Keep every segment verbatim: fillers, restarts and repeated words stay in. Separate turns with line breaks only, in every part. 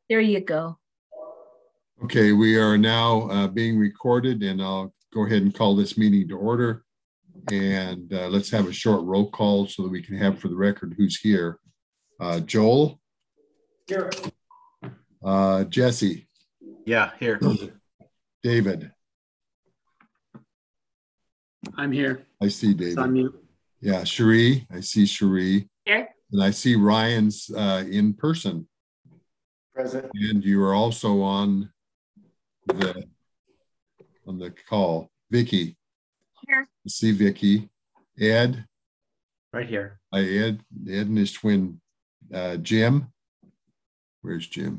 There you go.
Okay, we are now uh, being recorded, and I'll go ahead and call this meeting to order. And uh, let's have a short roll call so that we can have for the record who's here. Uh, Joel?
Here.
Uh, Jesse?
Yeah, here.
David?
I'm here.
I see David.
It's on mute.
Yeah, Cherie? I see Cherie.
Here.
And I see Ryan's uh, in person.
Present.
And you are also on the on the call. Vicky?
Here.
I see Vicky. Ed?
Right here.
I Ed, Ed and his twin. Uh, Jim? Where's Jim?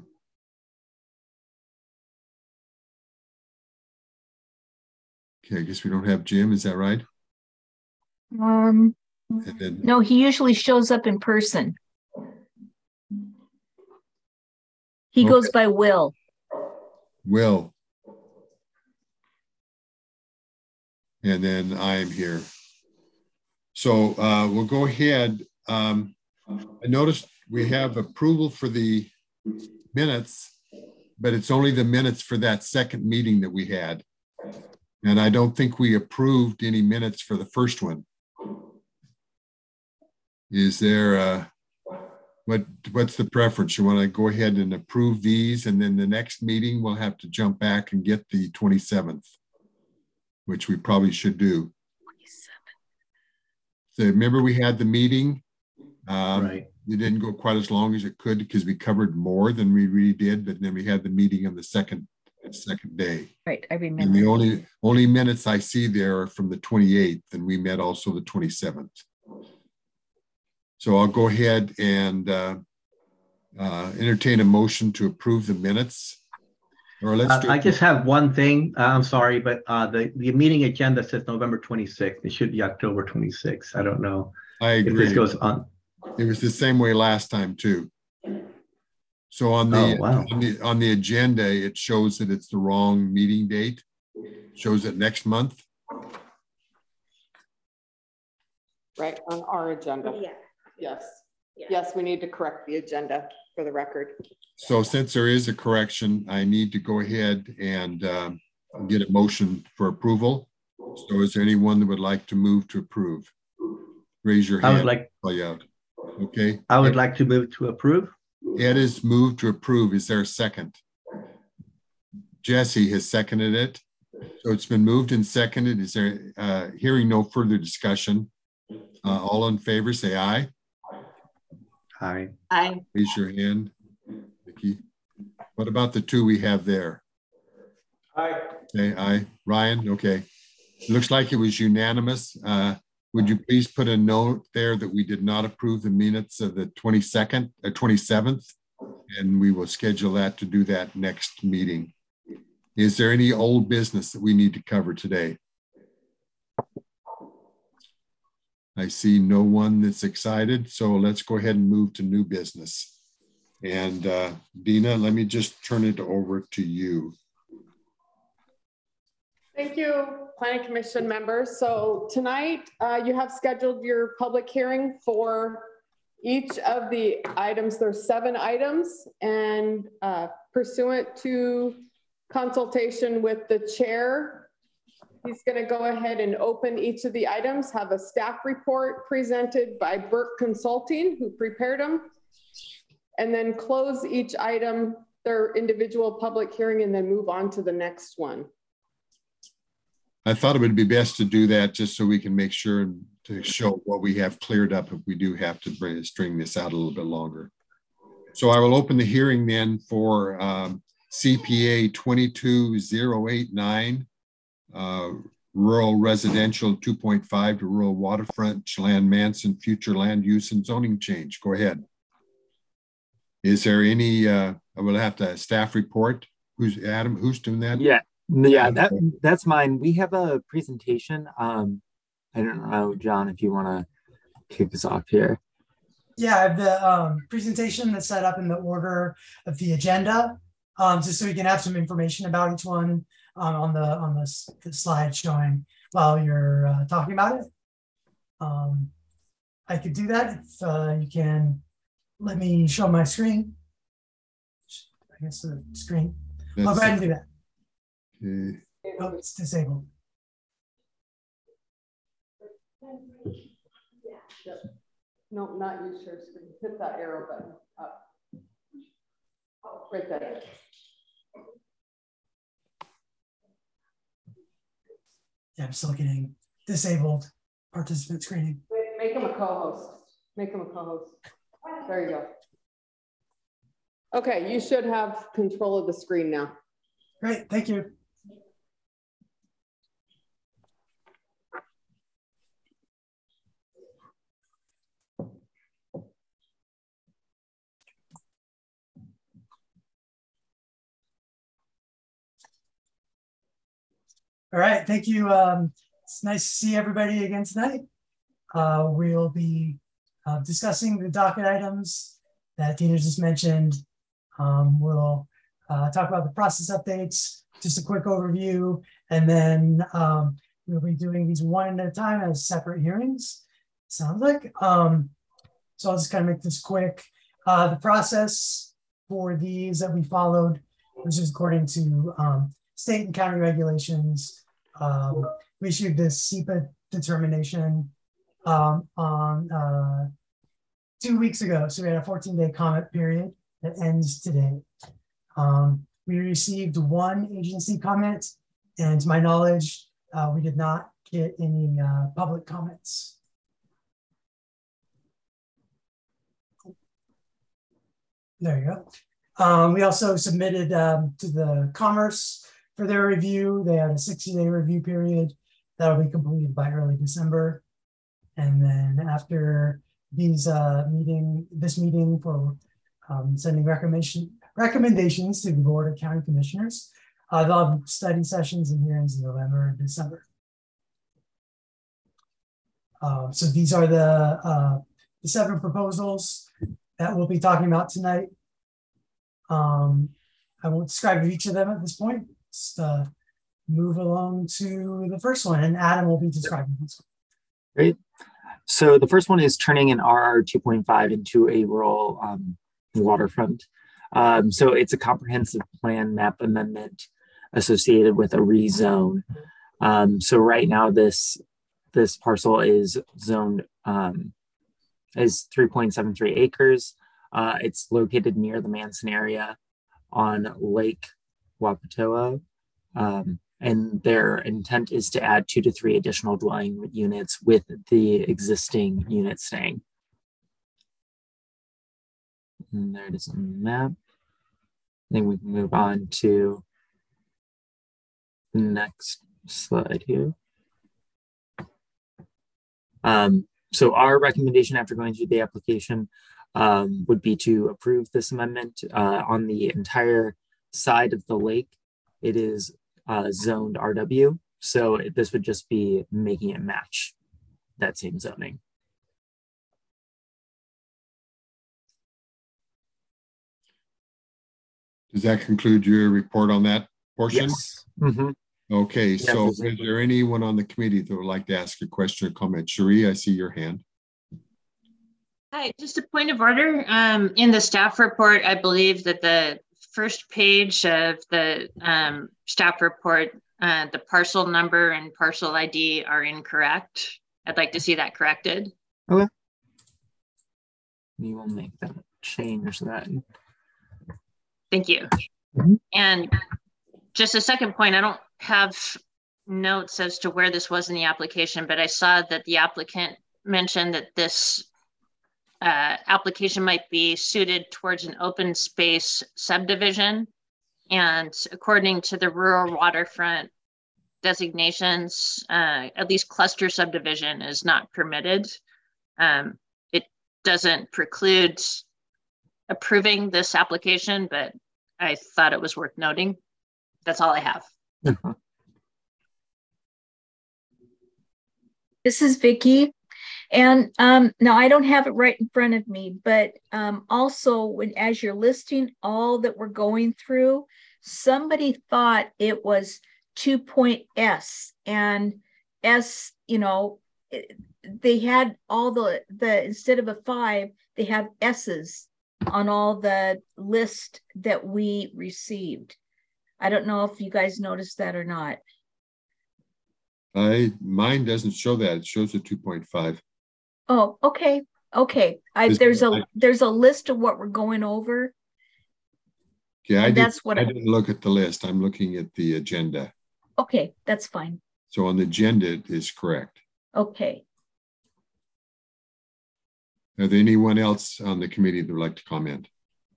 Okay, I guess we don't have Jim. Is that right?
Um,
And then,
no, he usually shows up in person. He
Okay.
goes by Will.
Will. And then I'm here. So uh, we'll go ahead. Um, I noticed we have approval for the minutes, but it's only the minutes for that second meeting that we had. And I don't think we approved any minutes for the first one. Is there, uh, what, what's the preference? You want to go ahead and approve these, and then the next meeting we'll have to jump back and get the twenty-seventh, which we probably should do. So remember we had the meeting. Um,
Right.
It didn't go quite as long as it could because we covered more than we really did, but then we had the meeting on the second second day.
Right, I
And
remember.
the only only minutes I see there are from the twenty-eighth, and we met also the twenty-seventh. So I'll go ahead and uh, uh, entertain a motion to approve the minutes. Or let's
Uh,
do
I just have one thing. Uh, I'm sorry, but uh, the, the meeting agenda says November twenty-sixth. It should be October twenty-sixth. I don't know
I
if
agree.
this goes on.
It was the same way last time too. So on the,
Oh, wow.
on the on the agenda, it shows that it's the wrong meeting date. Shows it next month.
Right, on our agenda.
Yeah.
Yes.
Yeah.
Yes, we need to correct the agenda for the record.
So since there is a correction, I need to go ahead and um, get a motion for approval. So is there anyone that would like to move to approve? Raise your
I
hand.
would like
Call you out. Okay.
I would like to move to approve.
Ed is moved to approve. Is there a second? Jesse has seconded it. So it's been moved and seconded. Is there, uh, hearing no further discussion, uh, all in favor, say aye.
Aye.
I
Raise your hand, Vicki. What about the two we have there?
Aye.
Okay, aye. Ryan, okay. Looks like it was unanimous. Uh, would you please put a note there that we did not approve the minutes of the twenty-second or twenty-seventh? And we will schedule that to do that next meeting. Is there any old business that we need to cover today? I see no one that's excited, so let's go ahead and move to new business. And uh, Dina, let me just turn it over to you.
Thank you, Planning Commission members. So tonight uh, you have scheduled your public hearing for each of the items. There's seven items, and uh, pursuant to consultation with the chair, he's going to go ahead and open each of the items, have a staff report presented by Burke Consulting, who prepared them, and then close each item, their individual public hearing, and then move on to the next one.
I thought it would be best to do that just so we can make sure to show what we have cleared up if we do have to bring, string this out a little bit longer. So I will open the hearing then for um, C P A twenty-two oh eighty-nine, uh, rural residential two point five to rural waterfront, Chelan Manson, future land use and zoning change. Go ahead. Is there any, uh, I will have to staff report. Who's Adam? Who's doing that?
Yeah. Yeah, that that's mine. We have a presentation. Um, I don't know, John, if you want to kick us off here.
Yeah, I have the um, presentation that's set up in the order of the agenda, um, just so we can have some information about each one um, on the on the, the slide showing while you're uh, talking about it. Um, I could do that if uh, you can let me show my screen. I guess the screen.
That's
I'll go ahead and do that.
okay.
Oh, it's disabled.
No, not use share screen. Hit that arrow button up. Right there.
Yeah, I'm still getting disabled participant screening.
Make him a co-host. Make him a co-host. There you go. Okay, you should have control of the screen now.
Great, thank you. All right, thank you. Um, it's nice to see everybody again tonight. Uh, we'll be uh, discussing the docket items that Tina just mentioned. Um, we'll uh, talk about the process updates, just a quick overview, and then um, we'll be doing these one at a time as separate hearings, sounds like. Um, so I'll just kind of make this quick. Uh, the process for these that we followed, which is according to um, state and county regulations. Um, we issued this S E P A determination um, on uh, two weeks ago. So we had a fourteen day comment period that ends today. Um, we received one agency comment, and to my knowledge, uh, we did not get any uh, public comments. There you go. Um, we also submitted um, to the Commerce for their review. They had a sixty day review period that'll be completed by early December. And then after these uh, meeting, this meeting for um, sending recommendation, recommendations to the Board of County Commissioners, uh, they'll have study sessions and hearings in November and December. Uh, so these are the, uh, the seven proposals that we'll be talking about tonight. Um, I won't describe each of them at this point. Just uh, move along to the first one, and Adam will be describing this one.
Great. So the first one is turning an R R two point five into a rural um, waterfront. Um, so it's a comprehensive plan map amendment associated with a rezone. Um, so right now this this parcel is zoned um, is three point seven three acres. Uh, it's located near the Manson area on Lake Wapatoa. Um, and their intent is to add two to three additional dwelling units with the existing unit staying. And there it is on the map. Then we can move on to the next slide here. Um, so our recommendation after going through the application um, would be to approve this amendment uh, on the entire side of the lake. It is uh, zoned R W, so this would just be making it match that same zoning.
Does that conclude your report on that portion?
Yes. Mm-hmm.
Okay,
Yes,
so
exactly.
is there anyone on the committee that would like to ask a question or comment? Cherie, I see your hand.
Hi, just a point of order. Um, in the staff report, I believe that the first page of the um, staff report, uh, the parcel number and parcel I D are incorrect. I'd like to see that corrected.
Okay. We will make that change that.
Thank you.
Mm-hmm.
And just a second point, I don't have notes as to where this was in the application, but I saw that the applicant mentioned that this uh, application might be suited towards an open space subdivision. And according to the rural waterfront designations, uh, at least cluster subdivision is not permitted. Um, it doesn't preclude approving this application, but I thought it was worth noting. That's all I have.
Uh-huh.
This is Vicki. And um, now I don't have it right in front of me, but um, also when, as you're listing all that we're going through, somebody thought it was two point S, and S, you know, it, they had all the, the, instead of a five, they have S's on all the list that we received. I don't know if you guys noticed that or not.
I mine doesn't show that. It shows a two point five.
Oh, okay. Okay. I
Is-
there's a
I-
there's a list of what we're going over.
Yeah, I
And
did,
that's what
I
I-
didn't look at the list. I'm looking at the agenda.
Okay, that's fine.
So on the agenda, it is correct.
Okay.
Are there anyone else on the committee that would like to comment?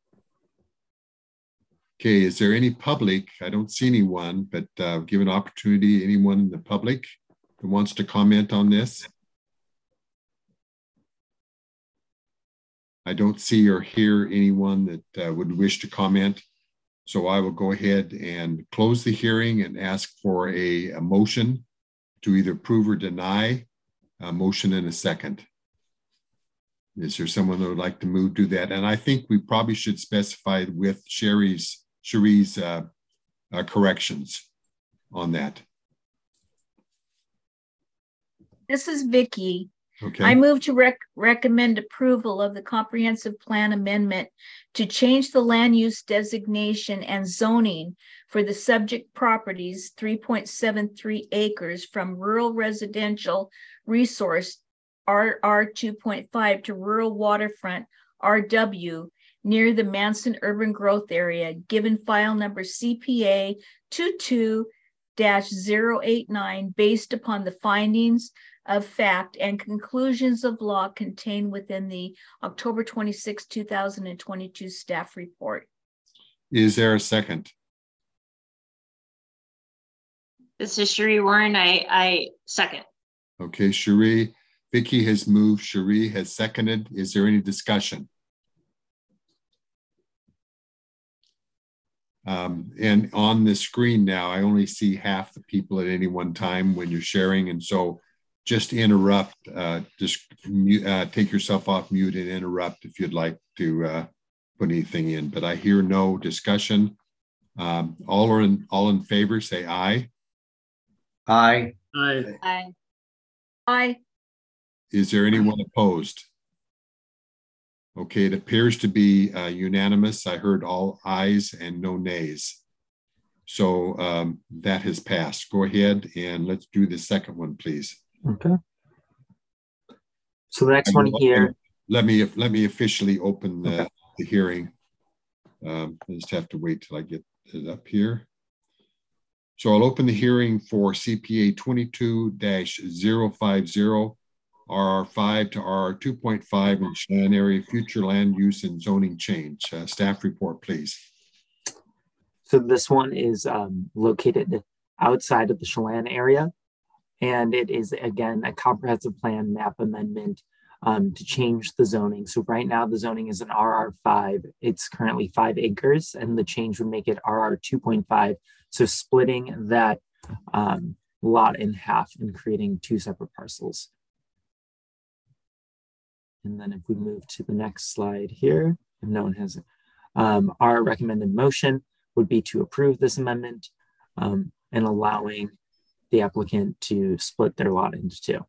Okay, is there any public? I don't see anyone, but uh, give an opportunity, anyone in the public that wants to comment on this? I don't see or hear anyone that uh, would wish to comment. So I will go ahead and close the hearing and ask for a, a motion to either approve or deny. A motion in a second. Is there someone that would like to move, do that? And I think we probably should specify with Sherry's, Cherie's uh, uh, corrections on that.
This is Vicky.
Okay.
I move to rec recommend approval of the comprehensive plan amendment to change the land use designation and zoning for the subject properties three point seven three acres from rural residential resource R R two point five to rural waterfront R W near the Manson urban growth area, given file number C P A twenty-two dash zero eight nine based upon the findings of fact and conclusions of law contained within the October twenty-sixth, two thousand twenty-two staff report.
Is there a second?
This is Cherie Warren. I, I second.
Okay, Cherie. Vicky has moved. Cherie has seconded. Is there any discussion? Um, and on the screen now, I only see half the people at any one time when you're sharing. And so just interrupt, uh, just mute, uh, take yourself off mute and interrupt if you'd like to uh, put anything in. But I hear no discussion. Um, all are in, all in favor, say aye.
Aye.
Aye.
Aye.
Aye.
Is there anyone opposed? Okay, it appears to be uh, unanimous. I heard all ayes and no nays. So um, that has passed. Go ahead and let's do the second one, please.
Okay. So the next one here.
Let me let me officially open the,
Okay.
the hearing. Um, I just have to wait till I get it up here. So I'll open the hearing for C P A twenty-two dash zero five zero R R five to R R two point five in Chelan area future land use and zoning change. Uh, staff report, please.
So this one is um, located outside of the Chelan area. And it is, again, a comprehensive plan map amendment um, to change the zoning. So right now the zoning is an R R five. It's currently five acres and the change would make it R R two point five. So splitting that um, lot in half and creating two separate parcels. And then if we move to the next slide here, if no one has it, um, our recommended motion would be to approve this amendment um, and allowing the applicant to split their lot into two.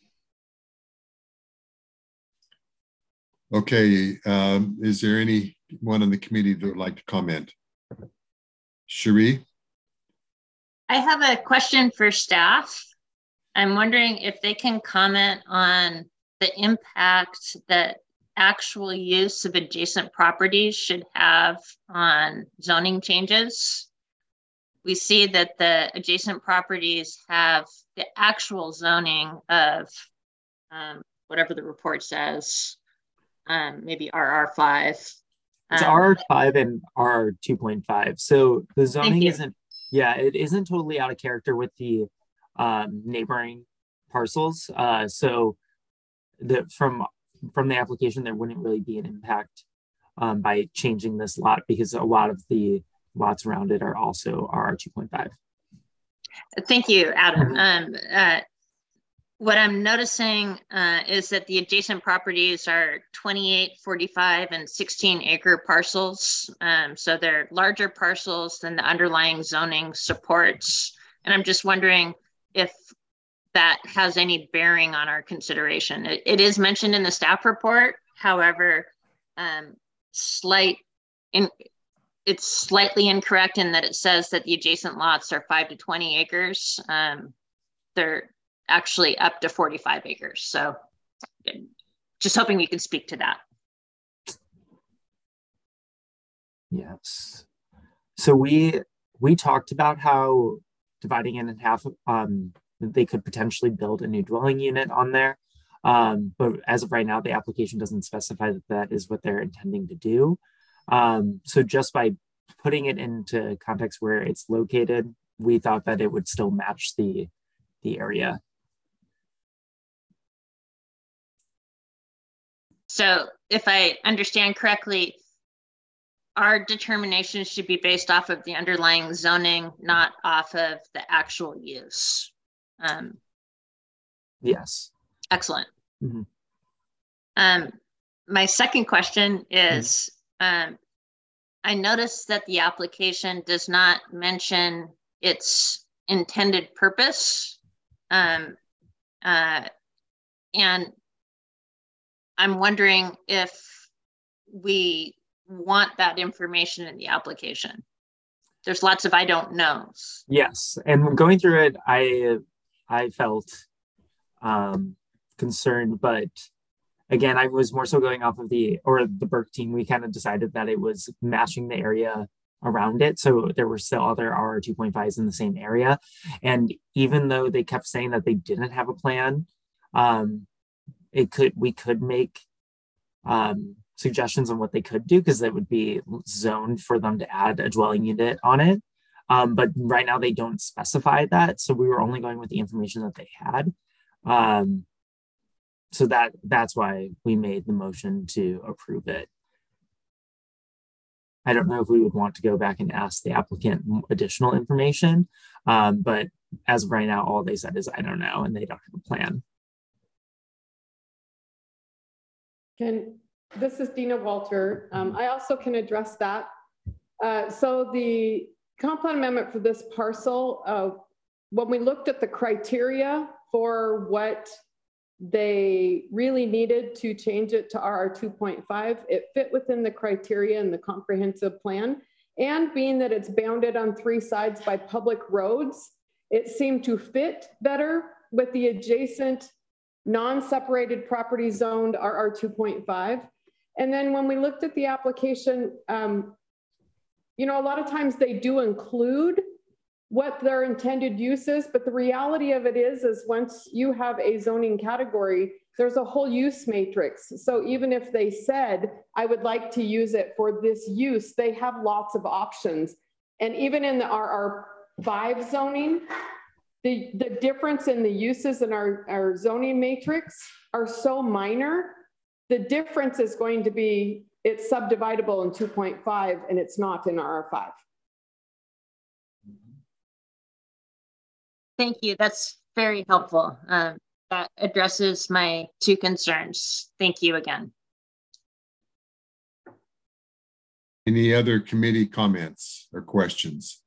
Okay, um, is there anyone on the committee that would like to comment? Cherie?
I have a question for staff. I'm wondering if they can comment on the impact that actual use of adjacent properties should have on zoning changes. We see that the adjacent properties have the actual zoning of um, whatever the report says, um, maybe R R five.
It's
Um,
R R five and R R two point five. So the zoning
you.
isn't, yeah, it isn't totally out of character with the um, neighboring parcels. Uh, so the from from the application, there wouldn't really be an impact um, by changing this lot because a lot of the lots around it are also R R two point five.
Thank you, Adam. Um, uh, what I'm noticing uh, is that the adjacent properties are twenty-eight, forty-five, and sixteen acre parcels. Um, so they're larger parcels than the underlying zoning supports. And I'm just wondering if that has any bearing on our consideration. It, it is mentioned in the staff report. However, um, slight in it's slightly incorrect in that it says that the adjacent lots are five to twenty acres. Um, they're actually up to forty-five acres. So just hoping you can speak to that.
Yes. So we we talked about how dividing it in half, um, they could potentially build a new dwelling unit on there. Um, but as of right now, the application doesn't specify that that is what they're intending to do. Um, so just by putting it into context where it's located, we thought that it would still match the, the area.
So if I understand correctly, our determination should be based off of the underlying zoning, not off of the actual use. Um,
yes.
Excellent.
Mm-hmm.
Um, my second question is, mm-hmm. um, I noticed that the application does not mention its intended purpose. Um, uh, and I'm wondering if we want that information in the application. There's lots of I don't knows.
Yes, and going through it, I I felt um, concerned, but again, I was more so going off of the, or the Burke team, we kind of decided that it was matching the area around it. So there were still other R R two point fives in the same area. And even though they kept saying that they didn't have a plan, um, it could, we could make um, suggestions on what they could do, because that would be zoned for them to add a dwelling unit on it. Um, but right now they don't specify that. So we were only going with the information that they had. Um, so that that's why we made the motion to approve it. I don't know if we would want to go back and ask the applicant additional information, um, but as of right now, all they said is, I don't know, and they don't have a plan.
Can, this is Dina Walter. Um, I also can address that. Uh, so the comp plan amendment for this parcel, uh, when we looked at the criteria for what they really needed to change it to R R two point five, it fit within the criteria in the comprehensive plan. And being that it's bounded on three sides by public roads, it seemed to fit better with the adjacent non-separated property zoned R R two point five. And then when we looked at the application, um, you know, a lot of times they do include what their intended use is, but the reality of it is, is once you have a zoning category, there's a whole use matrix. So even if they said, I would like to use it for this use, they have lots of options. And even in the R R five zoning, the, the difference in the uses in our, our zoning matrix are so minor. The difference is going to be, it's subdividable in two point five and it's not in R R five.
Thank you. That's very helpful. Um, that addresses my two concerns. Thank you again.
Any other committee comments or questions?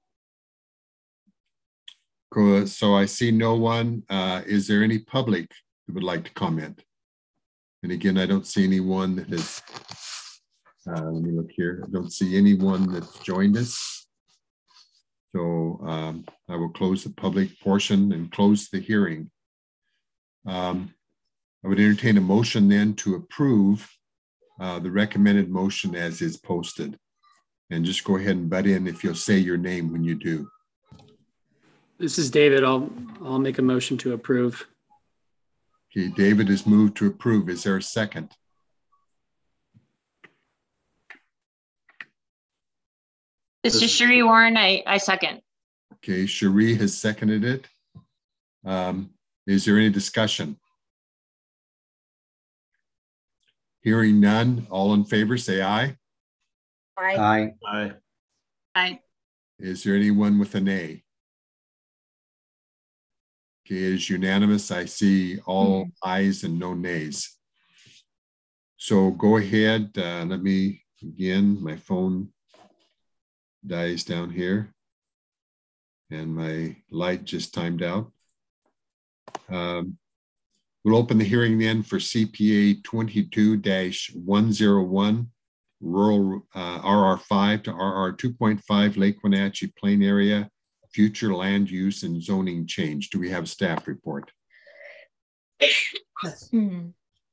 Cool. So I see no one. Uh, is there any public that would like to comment? And again, I don't see anyone that has, uh, let me look here. I don't see anyone that's joined us. So um, I will close the public portion and close the hearing. Um, I would entertain a motion then to approve uh, the recommended motion as is posted. And just go ahead and butt in if you'll say your name when you do.
This is David. I'll, I'll make a motion to approve.
Okay, David has moved to approve. Is there a second?
This is Cherie Warren. I, I second.
Okay, Cherie has seconded it. Um, is there any discussion? Hearing none, all in favor, say aye.
Aye.
Aye.
Aye.
Aye.
Is there anyone with a nay? Okay, it is unanimous. I see all mm. ayes and no nays. So go ahead. Uh, let me, again, my phone dies down here and my light just timed out. Um, we'll open the hearing then for C P A twenty-two dash one oh one rural uh, R R five to R R two point five Lake Wenatchee Plain Area, future land use and zoning change. Do we have a staff report?
Yes. Mm.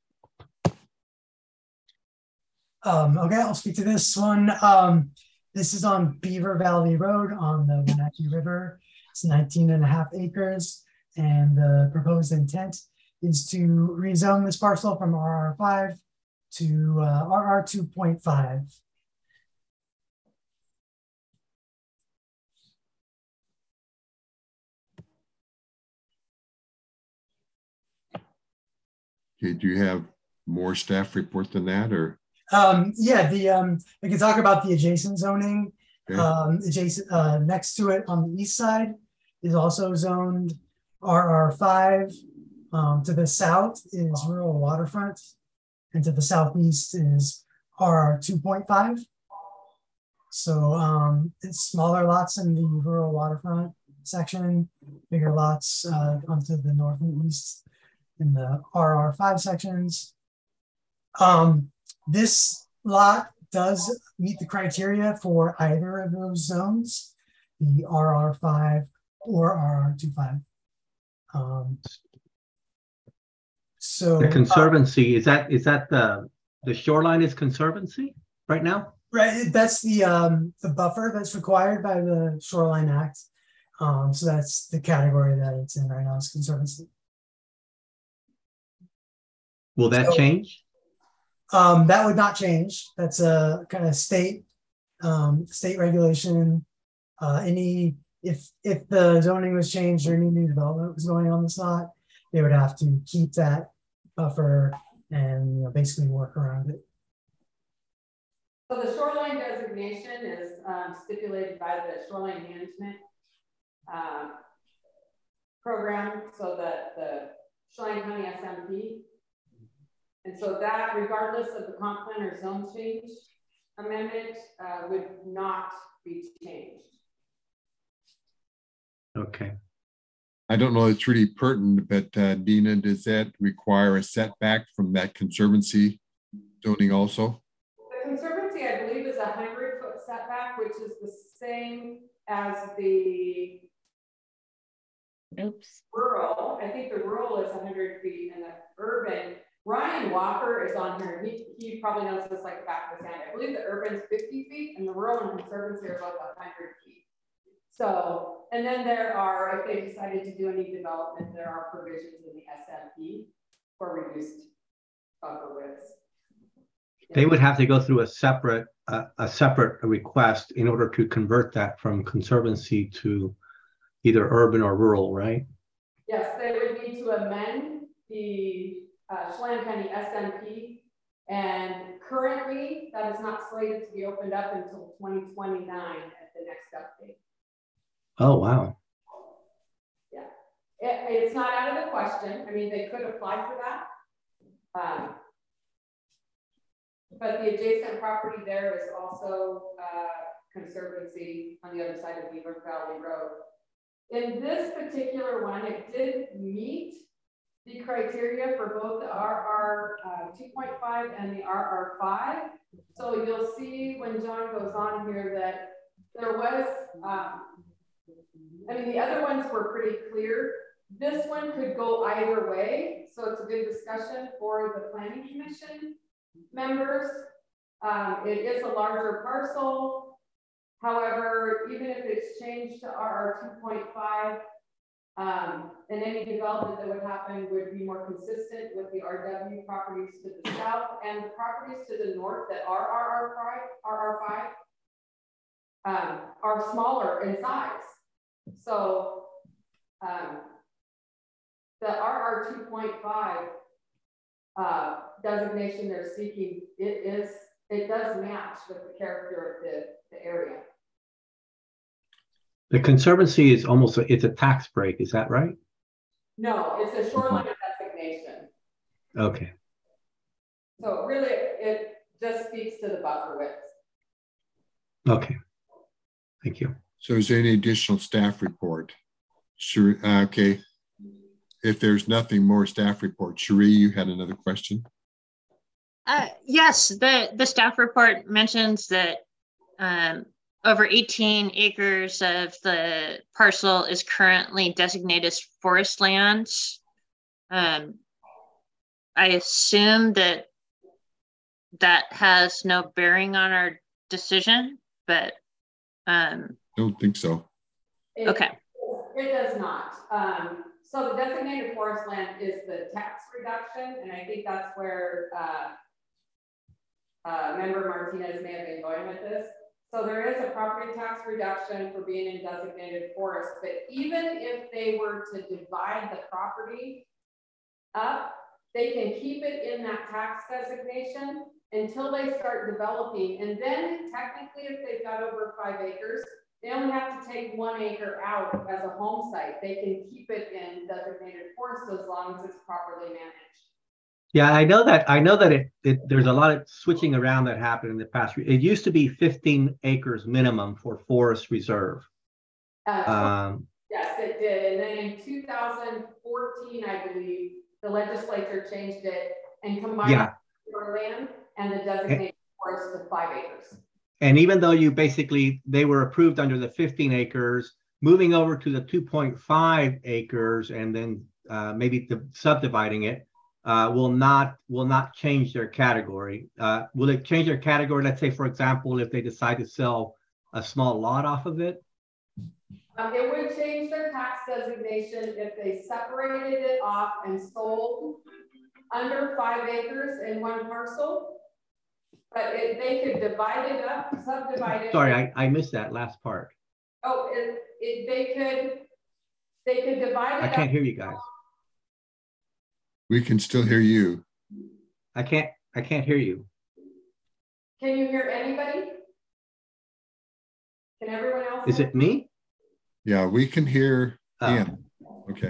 Um, okay, I'll speak to this one. Um, this is on Beaver Valley Road on the Wenatchee River. It's nineteen and a half acres. And the proposed intent is to rezone this parcel from R R five to uh, R R two point five.
Okay, do you have more staff report than that, or?
Um, yeah, the um, we can talk about the adjacent zoning. Okay. Um, adjacent uh, next to it on the east side is also zoned R R five. Um, to the south is rural waterfront, and to the southeast is R R two point five. So um, it's smaller lots in the rural waterfront section, bigger lots uh, onto the north and east in the R R five sections. Um, this lot does meet the criteria for either of those zones, the R R five or R R two point five. Um, so
the conservancy, uh, is that is that the the shoreline is conservancy right now?
Right, that's the um, the buffer that's required by the Shoreline Act. Um, so that's the category that it's in right now, is conservancy.
Will that so, change?
Um, that would not change. That's a kind of state um, state regulation. Uh, any if if the zoning was changed or any new development was going on this lot, they would have to keep that buffer and you know, basically work around it.
So the shoreline designation is um, stipulated by the shoreline management uh, program. So the the Chelan County S M P. And so that, regardless of the comp plan or zone change amendment, uh, would not be changed.
Okay.
I don't know, it's really pertinent, but uh, Dina, does that require a setback from that conservancy zoning also?
The conservancy, I believe, is a hundred foot setback, which is the same as the
Oops.
rural. I think the rural is one hundred feet and the urban. Ryan Walker is on here. He, he probably knows this like the back of his hand. I believe the urban's fifty feet and the rural and conservancy are both one hundred feet. So, and then there are, if they decided to do any development, there are provisions in the S M P for reduced buffer widths.
They would have to go through a separate uh, a separate request in order to convert that from conservancy to either urban or rural, right?
Yes, they would need to amend the uh, Chelan County S M P, and currently that is not slated to be opened up until twenty twenty-nine at the next update.
Oh, wow.
Yeah, it, it's not out of the question. I mean, they could apply for that. Um, but the adjacent property there is also uh, conservancy on the other side of Beaver Valley Road. In this particular one, it did meet the criteria for both the R R two point five and the R R five. So you'll see when John goes on here that there was, um, I mean, the other ones were pretty clear. This one could go either way. So it's a good discussion for the Planning Commission members. Um, it is a larger parcel. However, even if it's changed to R R two point five, um, and any development that would happen would be more consistent with the R W properties to the south and the properties to the north that are R R five um, are smaller in size. So um, the R R two point five uh, designation they're seeking, it is it does match with the character of the, the area.
The conservancy is almost a, it's a tax break, is that right?
No, it's a shoreline designation.
Okay.
So really, it just speaks to the buffer width.
Okay. Thank you.
So is there any additional staff report? Sure. Uh, okay. If there's nothing more staff report, Cherie, you had another question?
Uh, yes, the, the staff report mentions that um, over eighteen acres of the parcel is currently designated as forest lands. Um, I assume that that has no bearing on our decision, but um,
Don't think so.
It,
okay.
It does not. Um, so the designated forest land is the tax reduction, and I think that's where uh, uh, Member Martinez may have been going with this. So there is a property tax reduction for being in designated forest, but even if they were to divide the property up, they can keep it in that tax designation until they start developing. And then technically, if they've got over five acres, they only have to take one acre out as a home site. They can keep it in designated forest as long as it's properly managed.
Yeah, I know that. I know that it, it there's a lot of switching around that happened in the past. It used to be fifteen acres minimum for forest reserve.
Uh,
Um,
yes, it did. And then in two thousand fourteen, I believe, the legislature changed it and combined
yeah.
our land and the designated forest to five acres.
And even though you basically, they were approved under the fifteen acres, moving over to the two point five acres and then uh, maybe the subdividing it uh, will not will not change their category. Uh, will it change their category? Let's say, for example, if they decide to sell a small lot off of it?
Um, it would change their tax designation if they separated it off and sold under five acres in one parcel. But if they could divide it up, subdivide it.
Sorry, I, I missed that last part.
Oh, it, it, they could, they could divide it
I can't
up.
hear you guys.
We can still hear you.
I can't, I can't hear you.
Can you hear anybody? Can everyone else?
Is
hear?
it me?
Yeah, we can hear
Oh.
him. Okay.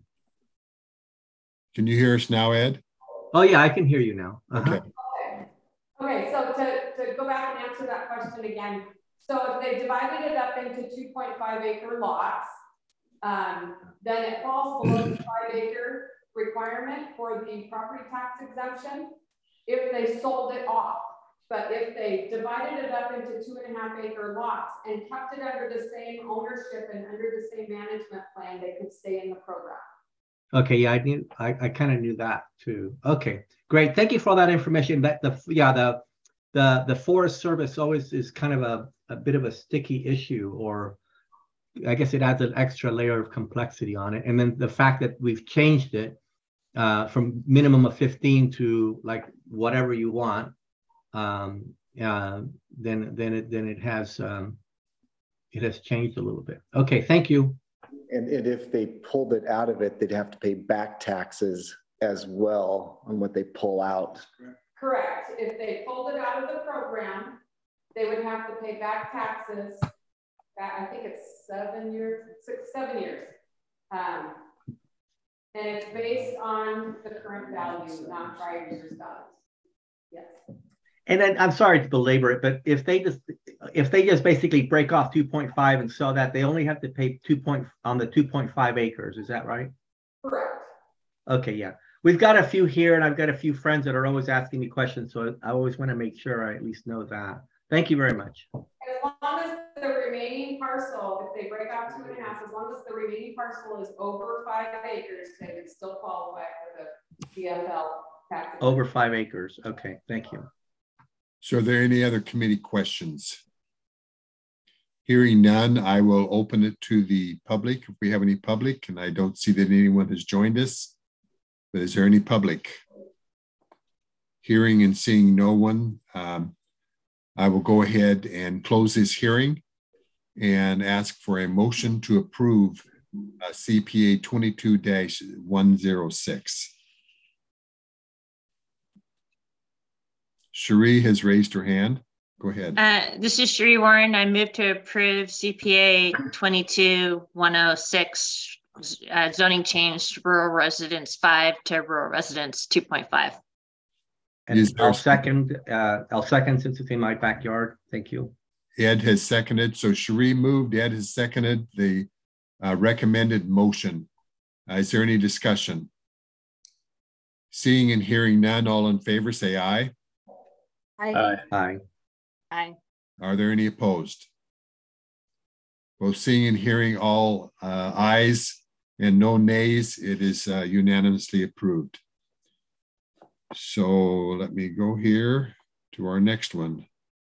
Can you hear us now, Ed?
Oh yeah, I can hear you now. Uh-huh.
Okay.
Okay. Okay, so to, to go back and answer that question again. So if they divided it up into two point five acre lots, um, then it falls below the five acre requirement for the property tax exemption if they sold it off. But if they divided it up into two and a half acre lots and kept it under the same ownership and under the same management plan, they could stay in the program.
Okay, yeah, I knew, I, I kind of knew that too. Okay, great. Thank you for all that information. That the yeah, the the the Forest Service always is kind of a, a bit of a sticky issue, or I guess it adds an extra layer of complexity on it. And then the fact that we've changed it uh, from minimum of fifteen to like whatever you want, um, uh, then then it then it has um, it has changed a little bit. Okay, thank you.
And, and if they pulled it out of it, they'd have to pay back taxes as well on what they pull out.
Correct. If they pulled it out of the program, they would have to pay back taxes. I think it's seven years, six, seven years. Um, and it's based on the current value, not prior year's value. Yes.
And then I'm sorry to belabor it, but if they just if they just basically break off two point five and sell that, they only have to pay two point on the two point five acres. Is that right?
Correct.
Okay, yeah. We've got a few here, and I've got a few friends that are always asking me questions, so I always want to make sure I at least know that. Thank you very much.
As long as the remaining parcel, if they break off two and a half, as long as the remaining parcel is over five acres, they would still qualify for the D F L tax.
Over five acres. Okay, thank you.
So are there any other committee questions? Hearing none, I will open it to the public. If we have any public, and I don't see that anyone has joined us, but is there any public? Hearing and seeing no one, um, I will go ahead and close this hearing and ask for a motion to approve uh, C P A twenty-two dash one oh six. Cherie has raised her hand. Go ahead.
Uh, this is Cherie Warren. I move to approve C P A twenty-two one oh six, uh, zoning change rural residence five to rural residence two point five.
And I'll second, uh, I'll second since it's in my backyard. Thank you.
Ed has seconded. So Cherie moved, Ed has seconded the uh, recommended motion. Uh, is there any discussion? Seeing and hearing none, all in favor say aye.
Aye.
Aye.
Aye.
Are there any opposed? Both seeing and hearing all uh, ayes and no nays, it is uh, unanimously approved. So let me go here to our next one.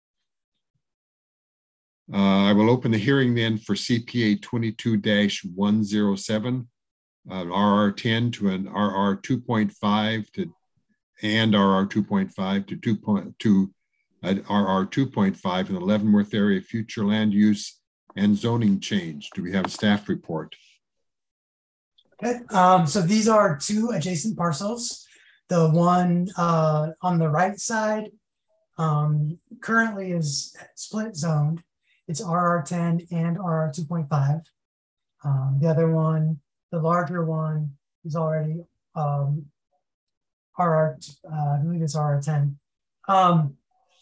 Uh, I will open the hearing then for C P A twenty-two dash one oh seven, uh, R R ten to an R R two point five to and R R two point five to two point two, uh, R R two point five in the Leavenworth area future land use and zoning change. Do we have a staff report?
Okay, um, so these are two adjacent parcels. The one uh, on the right side um, currently is split zoned. It's R R ten and R R two point five. Um, the other one, the larger one, is already um, R R, uh, I believe it's R R ten. Um,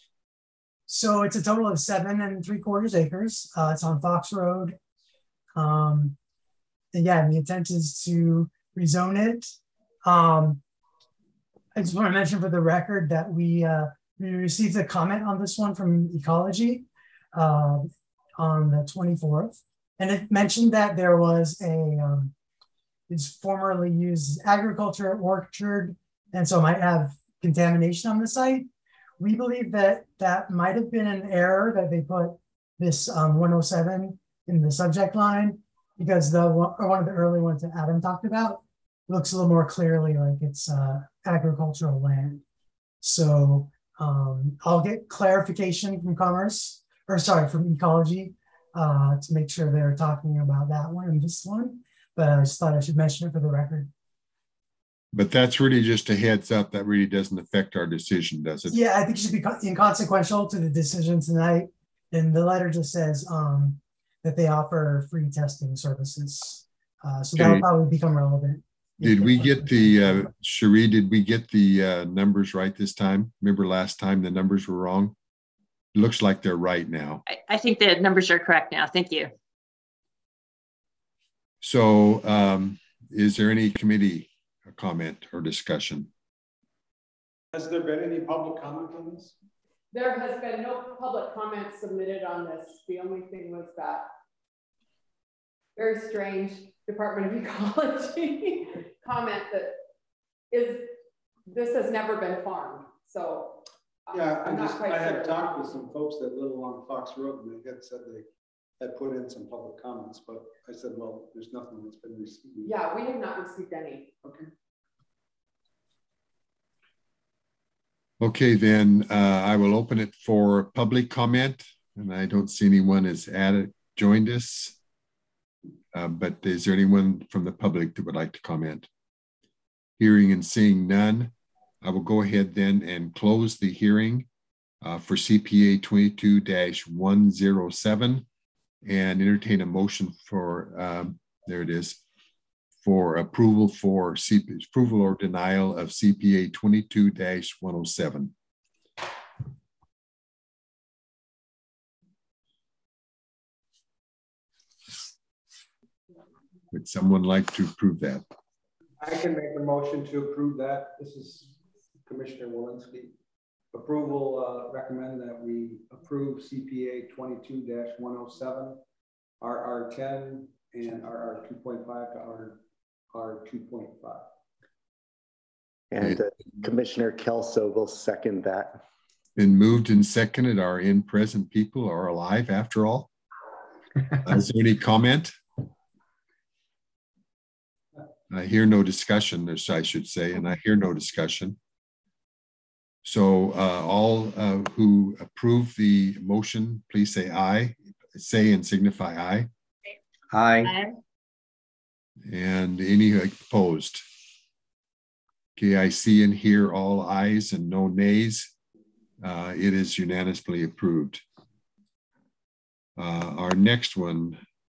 so it's a total of seven and three quarters acres. Uh, it's on Fox Road. Um, and yeah, the intent is to rezone it. Um, I just want to mention for the record that we uh, we received a comment on this one from Ecology uh, on the twenty-fourth, and it mentioned that there was a um, it's formerly used agriculture orchard, and so might have contamination on the site. We believe that that might have been an error that they put this um, one oh seven in the subject line, because the one, or one of the early ones that Adam talked about looks a little more clearly like it's uh, agricultural land. So um, I'll get clarification from Commerce, or sorry, from Ecology uh, to make sure they're talking about that one and this one. But I just thought I should mention it for the record.
But that's really just a heads up. That really doesn't affect our decision, does it?
Yeah, I think it should be inconsequential to the decision tonight. And the letter just says um, that they offer free testing services. Uh, so
Okay.
that'll probably become relevant.
Did we get the, uh, Cherie, did we get the uh, numbers right this time? Remember last time the numbers were wrong? Looks like they're right now.
I, I think the numbers are correct now. Thank you.
So um, is there any committee comment or discussion?
Has there been any public comment on this?
There has been no public comment submitted on this. The only thing was that very strange Department of Ecology comment that is, this has never been farmed. So um,
yeah,
I'm
I
not
just,
quite
I
sure.
had talked with some folks that live along Fox Road, and they had said they had put in some public comments, but I said, well, there's nothing that's been received.
Yeah, we have not received any.
Okay.
Okay, then uh, I will open it for public comment, and I don't see anyone has added, joined us. Uh, but is there anyone from the public that would like to comment? Hearing and seeing none, I will go ahead then and close the hearing uh, for C P A twenty-two dash one oh seven and entertain a motion for, um, there it is, for approval for C P, approval or denial of C P A twenty-two dash one oh seven. Would someone like to approve that?
I can make a motion to approve that. This is Commissioner Walensky. Approval, uh, recommend that we approve C P A twenty-two dash one oh seven, R R ten, and R R two point five to R R two point five.
And uh, Commissioner Kelso will second that.
Been moved and seconded. Our in-present people are alive after all. Uh, is there any comment? I hear no discussion, as I should say, and I hear no discussion. So uh, all uh, who approve the motion, please say aye. Say and signify aye.
Aye.
Aye.
And any opposed? Okay, I see and hear all ayes and no nays. Uh, it is unanimously approved. Uh, our next one.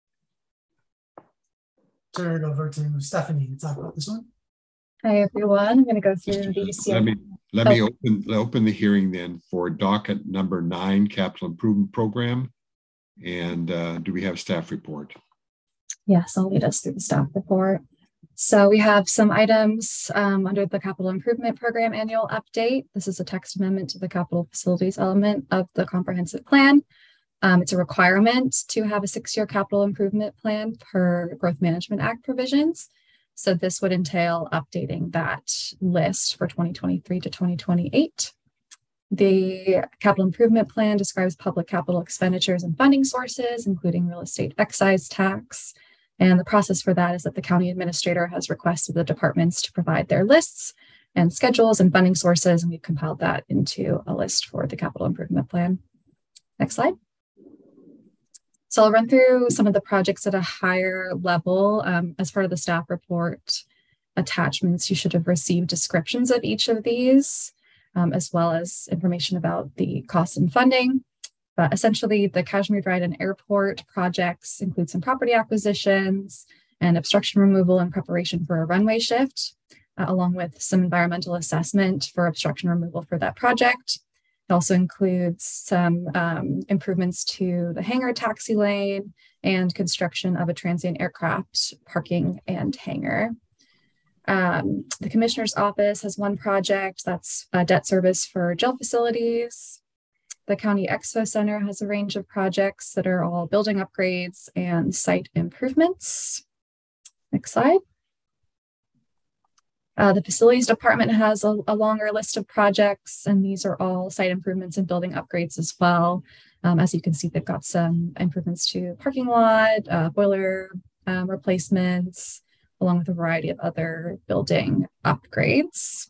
Turn it over to Stephanie to talk about this one.
Hi, everyone. I'm going to go through these.
Let me, let me open, open the hearing then for docket number nine, capital improvement program. And uh, do we have staff report?
Yes, I'll lead us through the staff report. So we have some items um, under the Capital Improvement Program annual update. This is a text amendment to the capital facilities element of the comprehensive plan. Um, it's a requirement to have a six-year capital improvement plan per Growth Management Act provisions. So this would entail updating that list for twenty twenty-three to twenty twenty-eight. The capital improvement plan describes public capital expenditures and funding sources, including real estate excise tax. And the process for that is that the county administrator has requested the departments to provide their lists and schedules and funding sources, and we've compiled that into a list for the capital improvement plan. Next slide. So I'll run through some of the projects at a higher level. Um, as part of the staff report attachments, you should have received descriptions of each of these, um, as well as information about the costs and funding. But essentially, the Kashmir Dryden Airport projects include some property acquisitions and obstruction removal in preparation for a runway shift, uh, along with some environmental assessment for obstruction removal for that project. It also includes some um, improvements to the hangar taxi lane and construction of a transient aircraft parking and hangar. Um, the Commissioner's Office has one project that's a debt service for jail facilities. The County Expo Center has a range of projects that are all building upgrades and site improvements. Next slide. Uh, the Facilities Department has a, a longer list of projects, and these are all site improvements and building upgrades as well. Um, as you can see, they've got some improvements to parking lot, uh, boiler um, replacements, along with a variety of other building upgrades.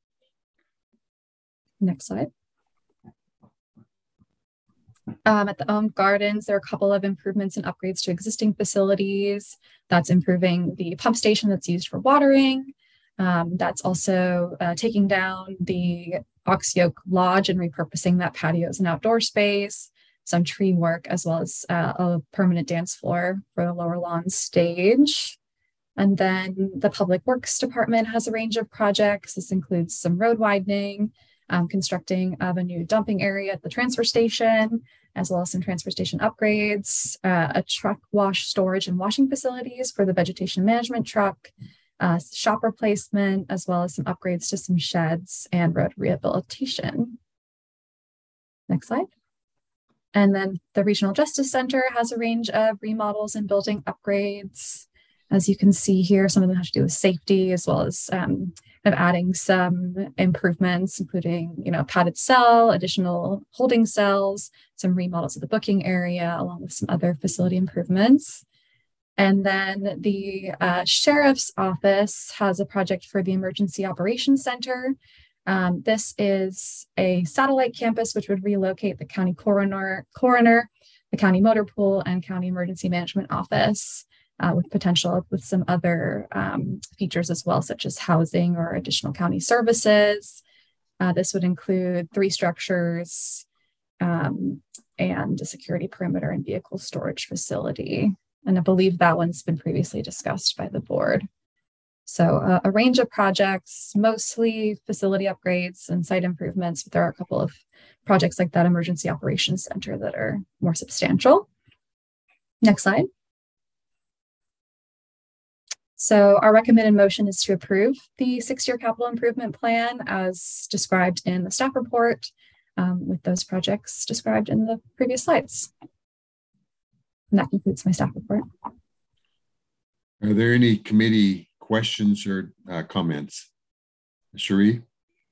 Next slide. Um, at the Elm Gardens, there are a couple of improvements and upgrades to existing facilities. That's improving the pump station that's used for watering. Um, that's also uh, taking down the Ox Yoke Lodge and repurposing that patio as an outdoor space, some tree work, as well as uh, a permanent dance floor for the lower lawn stage. And then the Public Works Department has a range of projects. This includes some road widening, um, constructing of a new dumping area at the transfer station, as well as some transfer station upgrades, uh, a truck wash storage and washing facilities for the vegetation management truck, uh, shop replacement, as well as some upgrades to some sheds and road rehabilitation. Next slide. And then the Regional Justice Center has a range of remodels and building upgrades. As you can see here, some of them have to do with safety, as well as um, kind of adding some improvements, including, you know, padded cell, additional holding cells, some remodels of the booking area, along with some other facility improvements. And then the uh, Sheriff's Office has a project for the Emergency Operations Center. Um, this is a satellite campus which would relocate the county coroner, coroner, the county motor pool, and county emergency management office, uh, with potential with some other um, features as well, such as housing or additional county services. Uh, this would include three structures um, and a security perimeter and vehicle storage facility. And I believe that one's been previously discussed by the board. So uh, a range of projects, mostly facility upgrades and site improvements, but there are a couple of projects like that Emergency Operations Center that are more substantial. Next slide. So our recommended motion is to approve the six-year capital improvement plan as described in the staff report, um, with those projects described in the previous slides. And that concludes my staff report.
Are there any committee questions or uh, comments? Cherie?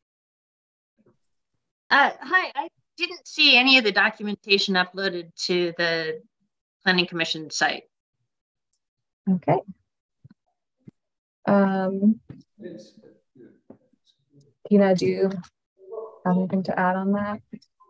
Uh, hi, I didn't see any of the documentation uploaded to the Planning Commission site.
Okay. Um, Tina, do you have anything to add on that?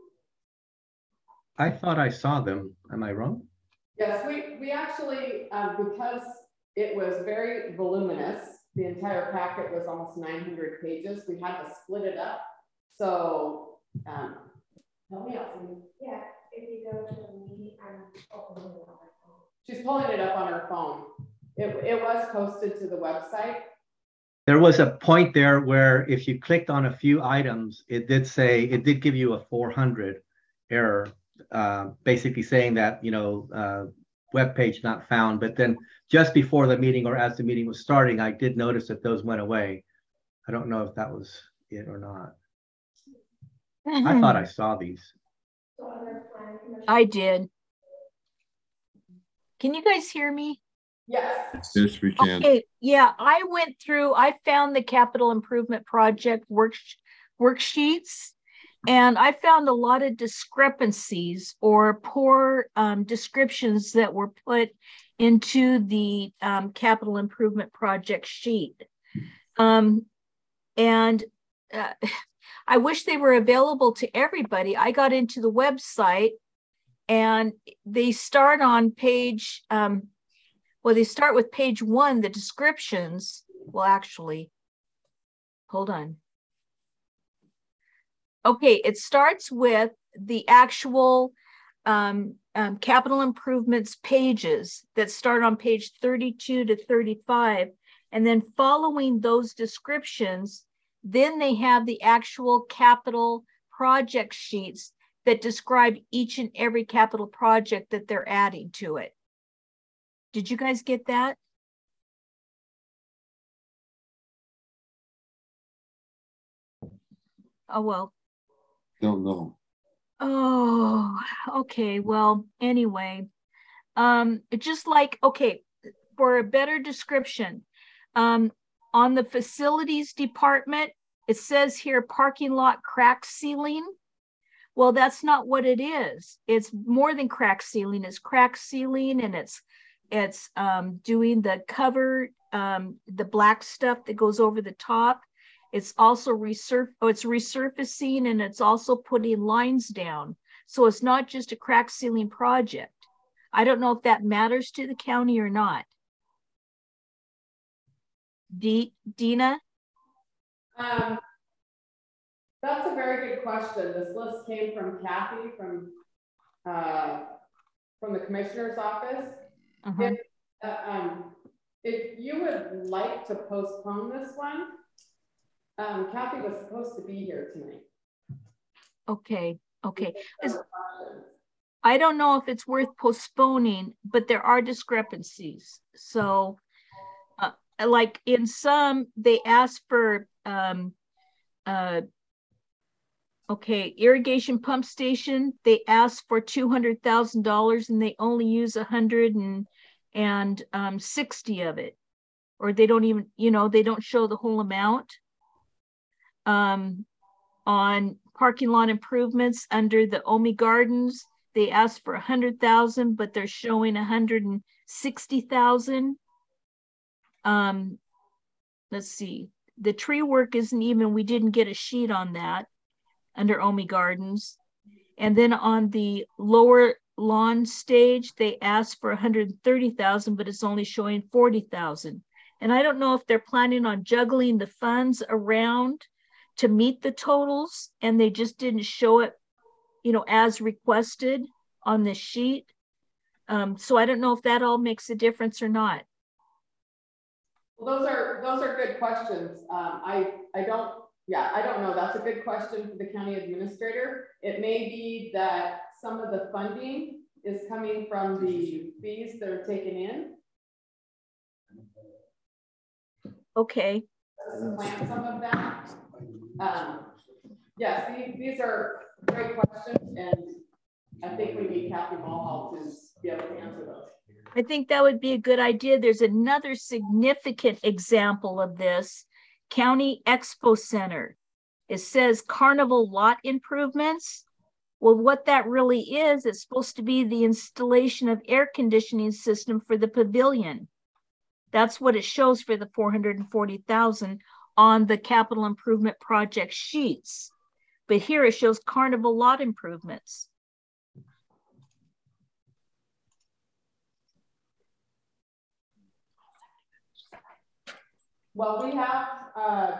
I thought I saw them. Am I wrong?
Yes, we, we actually, um, because it was very voluminous, the entire packet was almost nine hundred pages. We had to split it up. So, um, help me out.
Yeah, if you go to the meeting, I'm opening it on my phone.
She's pulling it up on her phone. It, it was posted to the website.
There was a point there where if you clicked on a few items, it did say, it did give you a four hundred error, uh, basically saying that, you know, uh, webpage not found. But then just before the meeting or as the meeting was starting, I did notice that those went away. I don't know if that was it or not. I thought I saw these.
I did. Can you guys hear me?
Yes.
Yes, we can.
Okay, yeah, I went through, I found the capital improvement project work, worksheets, and I found a lot of discrepancies or poor um, descriptions that were put into the um, capital improvement project sheet. Um, and uh, I wish they were available to everybody. I got into the website and they start on page, um, well, they start with page one, the descriptions. Well, actually, hold on. Okay, it starts with the actual um, um, capital improvements pages that start on page thirty-two to thirty-five. And then following those descriptions, then they have the actual capital project sheets that describe each and every capital project that they're adding to it. Did you guys get that? Oh, well.
Don't know.
Oh, okay. Well, anyway, um, it's just like, okay, for a better description, um, on the facilities department, it says here parking lot crack sealing. Well, that's not what it is. It's more than crack sealing. It's crack sealing, and it's it's um, doing the cover, um, the black stuff that goes over the top. It's also resurf oh, it's resurfacing, and it's also putting lines down. So it's not just a crack sealing project. I don't know if that matters to the county or not. D Dina?
Um, that's a very good question. This list came from Kathy from uh, from the commissioner's office. Uh-huh. If, uh, um, if you would like to postpone this one, um, Kathy was supposed to be here tonight.
Okay, okay. I don't know if it's worth postponing, but there are discrepancies. So, uh, like in some, they ask for, um, uh, okay, irrigation pump station, they ask for two hundred thousand dollars and they only use a hundred and, and um, sixty of it. Or they don't even, you know, they don't show the whole amount. Um, on parking lot improvements under the Omi Gardens, they asked for a hundred thousand, but they're showing a hundred and sixty thousand. Um, let's see, the tree work isn't even, we didn't get a sheet on that under Omi Gardens. And then on the lower lawn stage, they asked for a hundred thirty thousand, but it's only showing forty thousand. And I don't know if they're planning on juggling the funds around to meet the totals, and they just didn't show it, you know, as requested on this sheet. Um, so I don't know if that all makes a difference or not.
Well, those are those are good questions. Um, I I don't yeah I don't know. That's a good question for the county administrator. It may be that some of the funding is coming from the fees that are taken in.
Okay.
Supplant some of that. Um, yes, these, these are great questions, and I think we need Kathy Mulhall to be able to answer those.
I think that would be a good idea. There's another significant example of this, County Expo Center. It says Carnival lot improvements. Well, what that really is, it's supposed to be the installation of air conditioning system for the pavilion. That's what it shows for the four hundred forty thousand on the capital improvement project sheets. But here it shows Carnival lot improvements.
Well, we have uh,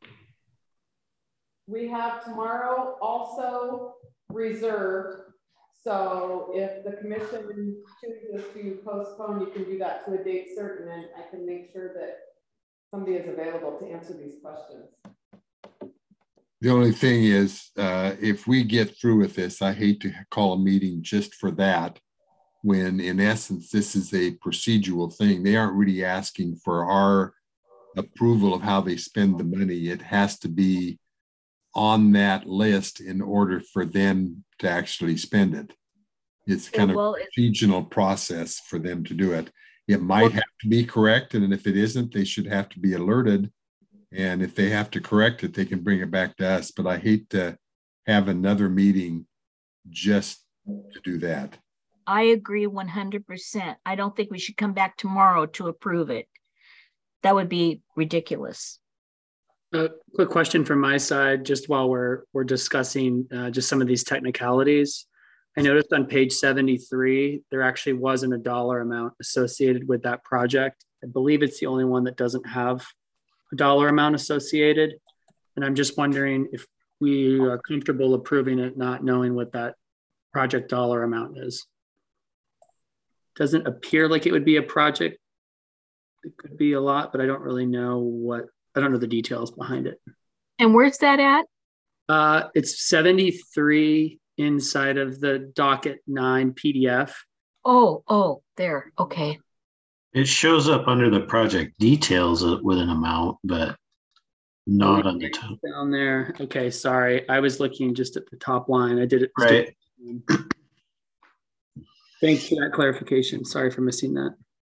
we have tomorrow also reserved. So if the commission chooses to postpone, you can do that to a date certain, and I can make sure that somebody is available to answer these questions.
The only thing is, uh, if we get through with this, I hate to call a meeting just for that. when in essence, this is a procedural thing. They aren't really asking for our approval of how they spend the money. It has to be on that list in order for them to actually spend it. It's kind
well,
of a regional process for them to do it. It might
well,
have to be correct, and if it isn't, they should have to be alerted. And if they have to correct it, they can bring it back to us. But I hate to have another meeting just to do that.
I agree one hundred percent. I don't think we should come back tomorrow to approve it. That would be ridiculous.
A uh, quick question from my side, just while we're we're discussing uh, just some of these technicalities. I noticed on page seventy-three, there actually wasn't a dollar amount associated with that project. I believe it's the only one that doesn't have a dollar amount associated. And I'm just wondering if we are comfortable approving it, not knowing what that project dollar amount is. Doesn't appear like it would be a project. It could be a lot, but I don't really know what, I don't know the details behind it.
And where's that at?
Uh, it's seventy-three inside of the docket nine P D F.
Oh, oh, there. Okay.
It shows up under the project details with an amount, but not on the top.
Down there. Okay, sorry. I was looking just at the top line. I did it.
Right.
Thanks for that clarification. Sorry for missing that.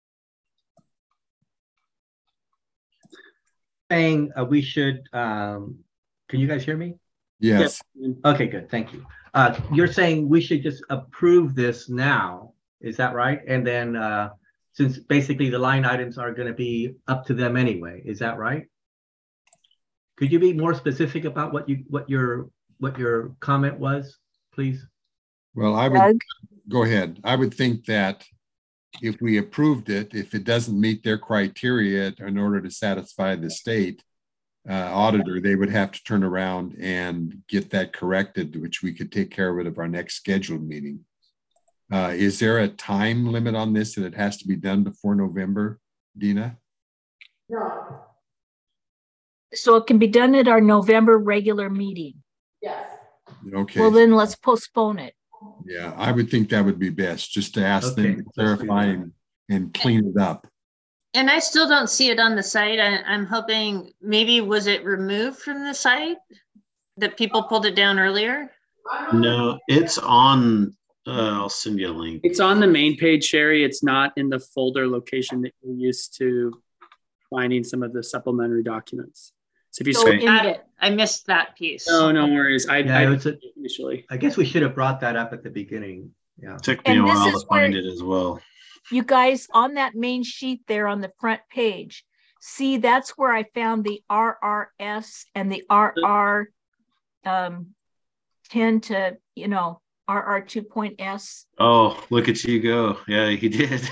Saying uh, we should, um, can you guys hear me?
Yes.
Yep.
Okay, good. Thank you. Uh, you're saying we should just approve this now. Is that right? And then uh, since basically the line items are going to be up to them anyway, is that right? Could you be more specific about what you what your what your comment was, please?
Well, I would Doug? Go ahead. I would think that if we approved it, if it doesn't meet their criteria in order to satisfy the state uh, auditor, they would have to turn around and get that corrected, which we could take care of it at our next scheduled meeting. Uh, is there a time limit on this that it has to be done before November, Dina?
No.
So it can be done at our November regular meeting.
Yes.
Okay.
Well, then let's postpone it.
Yeah, I would think that would be best, just to ask
Okay,
them to clarify and, and clean it up.
And I still don't see it on the site. I, I'm hoping maybe was it removed from the site that people pulled it down earlier?
No, it's on. Uh, I'll send you a link.
It's on the main page, Sherry. It's not in the folder location that you're used to finding some of the supplementary documents. So if you
so
scroll,
I, I missed that piece.
No, no worries. I,
yeah,
I
it's a,
initially.
I guess we should have brought that up at the beginning. Yeah.
It took me
And
a
this
while
is
to find
where-
it as well.
You guys, on that main sheet there on the front page, see, that's where I found the R R S and the R R um, ten to, you know, R R two point S.
Oh, look at you go. Yeah, he did.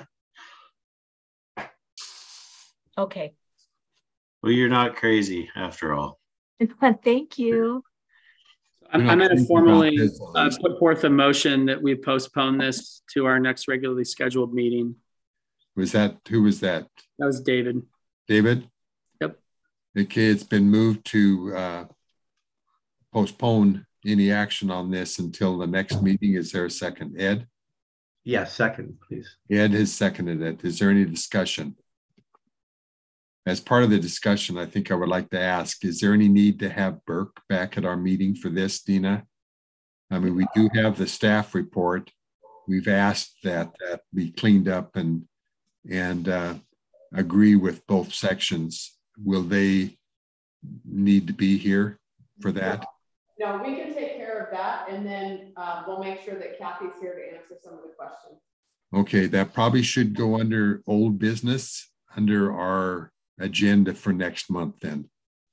Okay.
Well, you're not crazy after all.
Thank you.
I'm, I'm going to formally uh, put forth a motion that we postpone this to our next regularly scheduled meeting.
Was that, who was that?
That was David.
David?
Yep.
Okay, it's been moved to uh, postpone any action on this until the next meeting. Is there a second? Ed?
Yes, second, please.
Ed has seconded it. Is there any discussion? As part of the discussion, I think I would like to ask, is there any need to have Burke back at our meeting for this, Dina? I mean, we do have the staff report. We've asked that that be cleaned up and, and uh, agree with both sections. Will they need to be here for that?
No, we can take care of that, and then uh, we'll make sure that Kathy's here to answer some of the questions.
Okay, that probably should go under old business, under our agenda for next month then.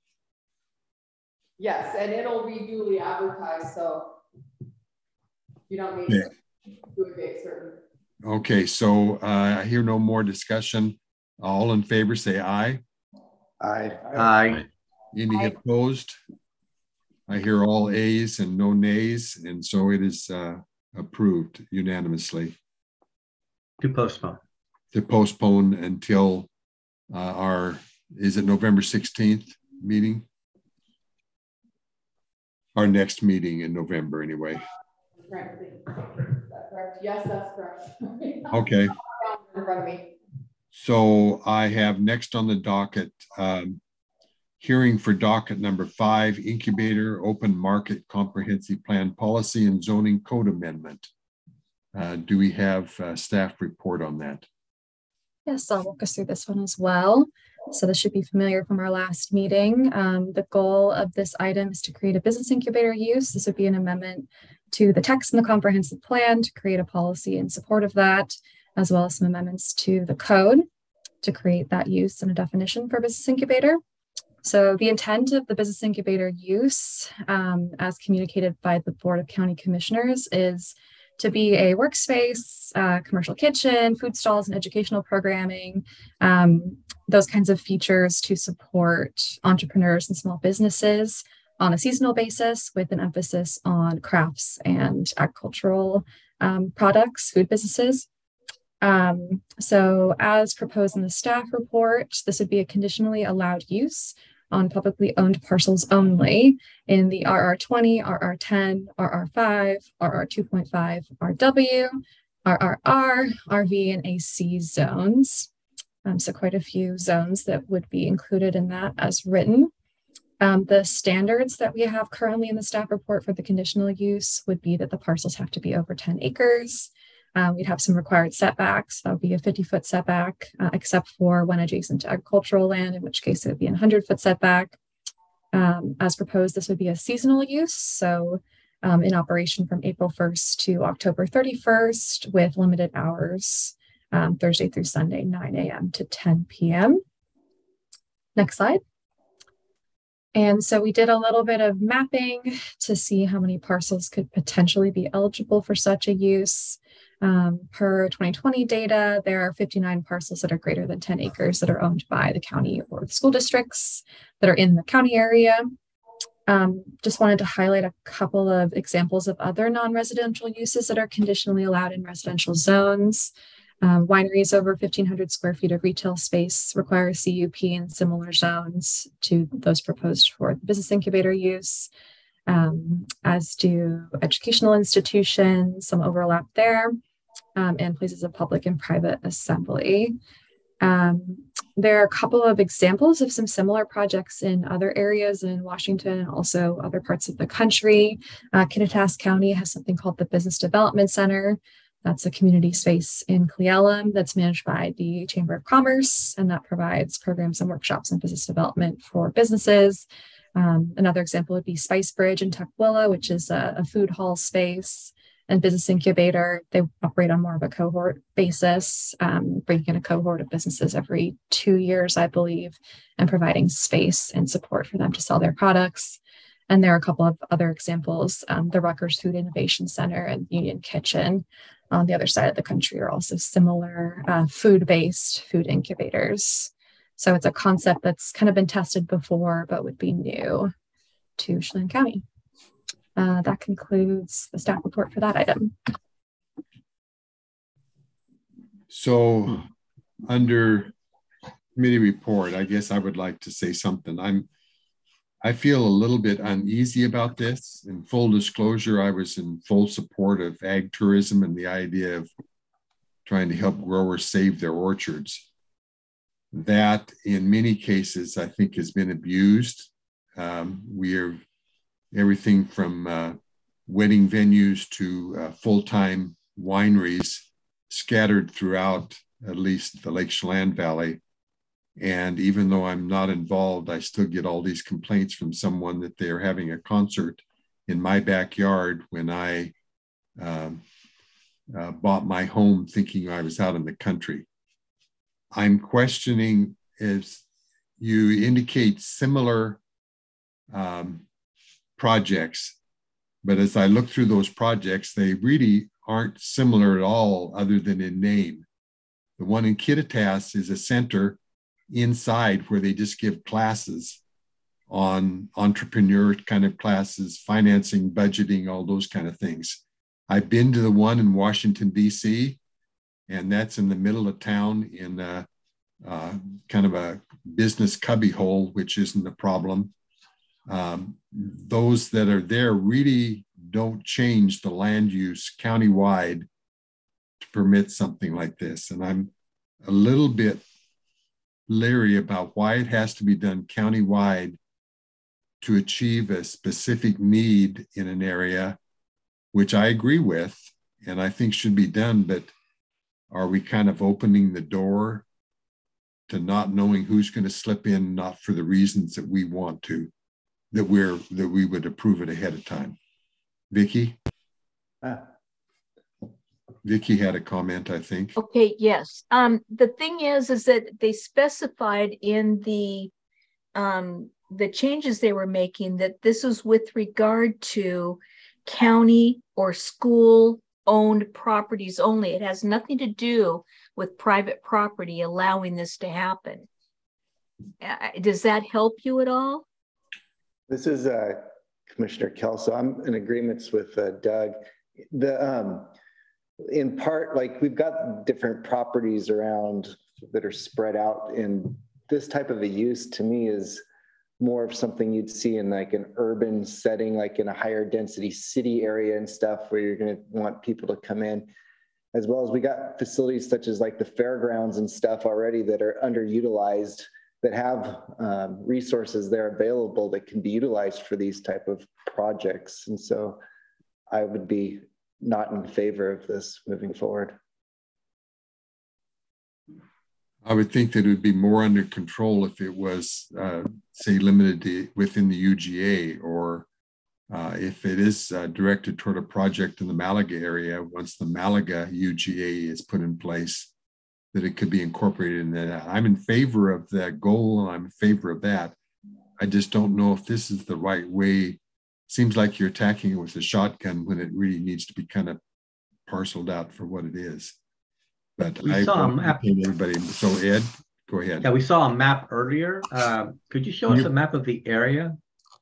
Yes, and it'll be duly advertised, so you don't need
Yeah.
to do a date certain.
Okay, so uh, I hear no more discussion. All in favor say aye.
Aye.
Aye.
Any opposed? I hear all ayes and no nays, and so it is uh, approved unanimously
To postpone.
to postpone until uh, our, is it November sixteenth meeting? Our next meeting in November anyway.
Frankly, is that correct? correct. Yes, that's correct.
Okay.
In front of me.
So I have next on the docket, um, hearing for docket number five, incubator open market comprehensive plan policy and zoning code amendment. Uh, do we have a staff report on that?
Yes, I'll walk us through this one as well. So this should be familiar from our last meeting. Um, the goal of this item is to create a business incubator use. This would be an amendment to the text in the comprehensive plan to create a policy in support of that, as well as some amendments to the code to create that use and a definition for business incubator. So the intent of the business incubator use, um, as communicated by the Board of County Commissioners, is to be a workspace, uh, commercial kitchen, food stalls, and educational programming, um, those kinds of features to support entrepreneurs and small businesses on a seasonal basis with an emphasis on crafts and agricultural um, products, food businesses. Um, so as proposed in the staff report, this would be a conditionally allowed use on publicly owned parcels only in the R R twenty, R R ten, R R five, R R two point five, R W, R R R, R V, and A C zones. Um, so quite a few zones that would be included in that as written. Um, the standards that we have currently in the staff report for the conditional use would be that the parcels have to be over ten acres. Um, we'd have some required setbacks. That would be a fifty foot setback, uh, except for when adjacent to agricultural land, in which case it would be a one hundred foot setback. Um, as proposed, this would be a seasonal use. So um, in operation from April first to October thirty-first with limited hours, um, Thursday through Sunday, nine A M to ten P M Next slide. And so we did a little bit of mapping to see how many parcels could potentially be eligible for such a use. Um, per twenty twenty data, there are fifty-nine parcels that are greater than ten acres that are owned by the county or the school districts that are in the county area. Um, just wanted to highlight a couple of examples of other non-residential uses that are conditionally allowed in residential zones. Um, wineries over fifteen hundred square feet of retail space require a C U P in similar zones to those proposed for the business incubator use, um, as do educational institutions, some overlap there, um, and places of public and private assembly. Um, there are a couple of examples of some similar projects in other areas in Washington and also other parts of the country. Uh, Kittitas County has something called the Business Development Center. That's a community space in Cle Elum that's managed by the Chamber of Commerce, and that provides programs and workshops and business development for businesses. Um, another example would be Spice Bridge in Tukwila, which is a, a food hall space and business incubator. They operate on more of a cohort basis, um, bringing in a cohort of businesses every two years, I believe, and providing space and support for them to sell their products. And there are a couple of other examples. Um, the Rutgers Food Innovation Center and Union Kitchen on the other side of the country are also similar uh, food-based food incubators. So it's a concept that's kind of been tested before, but would be new to Chelan County. Uh, that concludes the staff report for that item.
So under committee report, I guess I would like to say something. I'm I feel a little bit uneasy about this. In full disclosure, I was in full support of ag tourism and the idea of trying to help growers save their orchards. That, in many cases, I think has been abused. Um, we are everything from uh, wedding venues to uh, full-time wineries scattered throughout at least the Lake Chelan Valley. And even though I'm not involved, I still get all these complaints from someone that they're having a concert in my backyard when I um, uh, bought my home thinking I was out in the country. I'm questioning, as you indicate, similar um, projects, but as I look through those projects, they really aren't similar at all other than in name. The one in Kittitas is a center inside where they just give classes on entrepreneur kind of classes, financing, budgeting, all those kind of things. I've been to the one in Washington, D C, and that's in the middle of town in a, uh, kind of a business cubbyhole, which isn't a problem. Um, those that are there really don't change the land use countywide to permit something like this. And I'm a little bit leery about why it has to be done countywide to achieve a specific need in an area, which I agree with and I think should be done, but are we kind of opening the door to not knowing who's going to slip in, not for the reasons that we want to, that we're that we would approve it ahead of time? Vicky?
Ah.
Vicky had a comment, I think.
Okay, yes. Um, the thing is, is that they specified in the um, the changes they were making that this was with regard to county or school owned properties only. It has nothing to do with private property allowing this to happen. Uh, does that help you at all?
This is uh, Commissioner Kelso. I'm in agreements with uh, Doug. The um, in part, like we've got different properties around that are spread out, and this type of a use to me is more of something you'd see in like an urban setting, like in a higher density city area and stuff, where you're going to want people to come in, as well as we got facilities such as like the fairgrounds and stuff already that are underutilized, that have um, resources there available that can be utilized for these type of projects. And so I would be not in favor of this moving forward.
I would think that it would be more under control if it was, uh, say, limited to within the U G A, or uh, if it is uh, directed toward a project in the Malaga area, once the Malaga U G A is put in place, that it could be incorporated in that. I'm in favor of that goal, and I'm in favor of that. I just don't know if this is the right way. Seems like you're attacking it with a shotgun when it really needs to be kind of parceled out for what it is. But
we
I
saw a
won't
map.
entertain everybody. So Ed, go ahead.
Yeah, we saw a map earlier. Uh, could you show us
You-
a map of the area?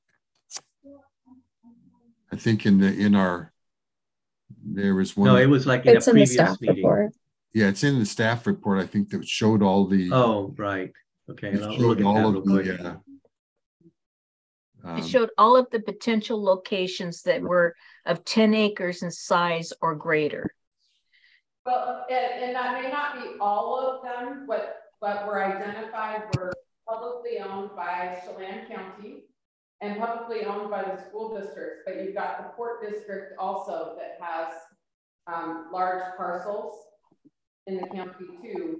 I think in the in our there was one.
No, it was like in
It's
a
in the
previous
staff
meeting.
report.
Yeah, it's in the staff report. I think that showed all the.
Oh, right. Okay,
it
I'll
showed
look at
all
that
of
real quick.
the. Uh,
It
um,
showed all of the potential locations that were of ten acres in size or greater.
Well, and, and that may not be all of them, but, but were identified were publicly owned by Chelan County and publicly owned by the school districts, but you've got the Port District also that has um, large parcels in the county too.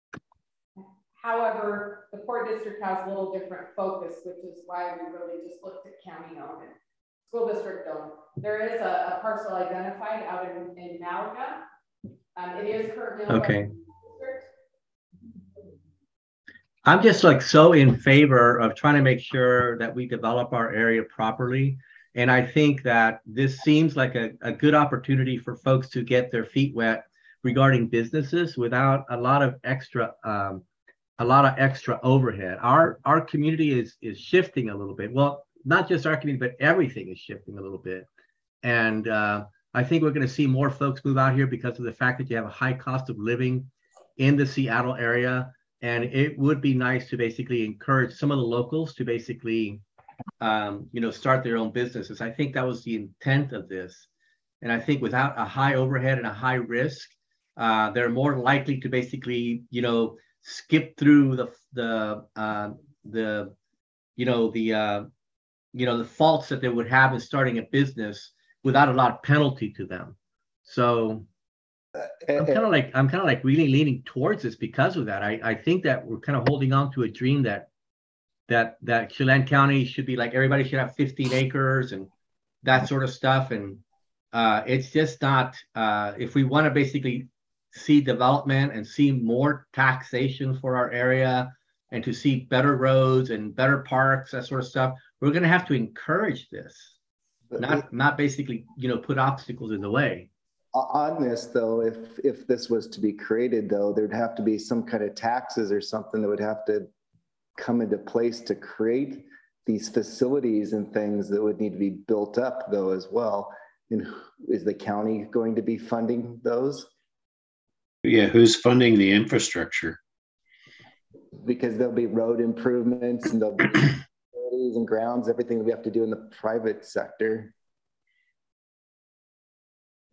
However, the Port District has a little different focus, which is why we really just looked at county owned and school district owned. There is a, a parcel identified out in, in Malaga. Um, it is currently owned
Okay.
by the district.
I'm just like so in favor of trying to make sure that we develop our area properly. And I think that this seems like a, a good opportunity for folks to get their feet wet regarding businesses without a lot of extra um, a lot of extra overhead. Our our community is is shifting a little bit. Well, not just our community, but everything is shifting a little bit. And uh, I think we're going to see more folks move out here because of the fact that you have a high cost of living in the Seattle area. And it would be nice to basically encourage some of the locals to basically, um, you know, start their own businesses. I think that was the intent of this. And I think without a high overhead and a high risk, uh, they're more likely to basically, you know, skip through the the uh, the, you know, the uh, you know the faults that they would have in starting a business without a lot of penalty to them. So I'm kind of like I'm kind of like really leaning towards this because of that. I, I think that we're kind of holding on to a dream that that that Chelan County should be like everybody should have fifteen acres and that sort of stuff. And uh, it's just not. Uh, if we want to basically see development and see more taxation for our area and to see better roads and better parks, that sort of stuff, we're going to have to encourage this, not not basically you know put obstacles in the way.
On this though, if if this was to be created though, there'd have to be some kind of taxes or something that would have to come into place to create these facilities and things that would need to be built up though as well. And is the county going to be funding those?
Yeah, who's funding the infrastructure?
Because there'll be road improvements and there'll be facilities and grounds, everything that we have to do in the private sector.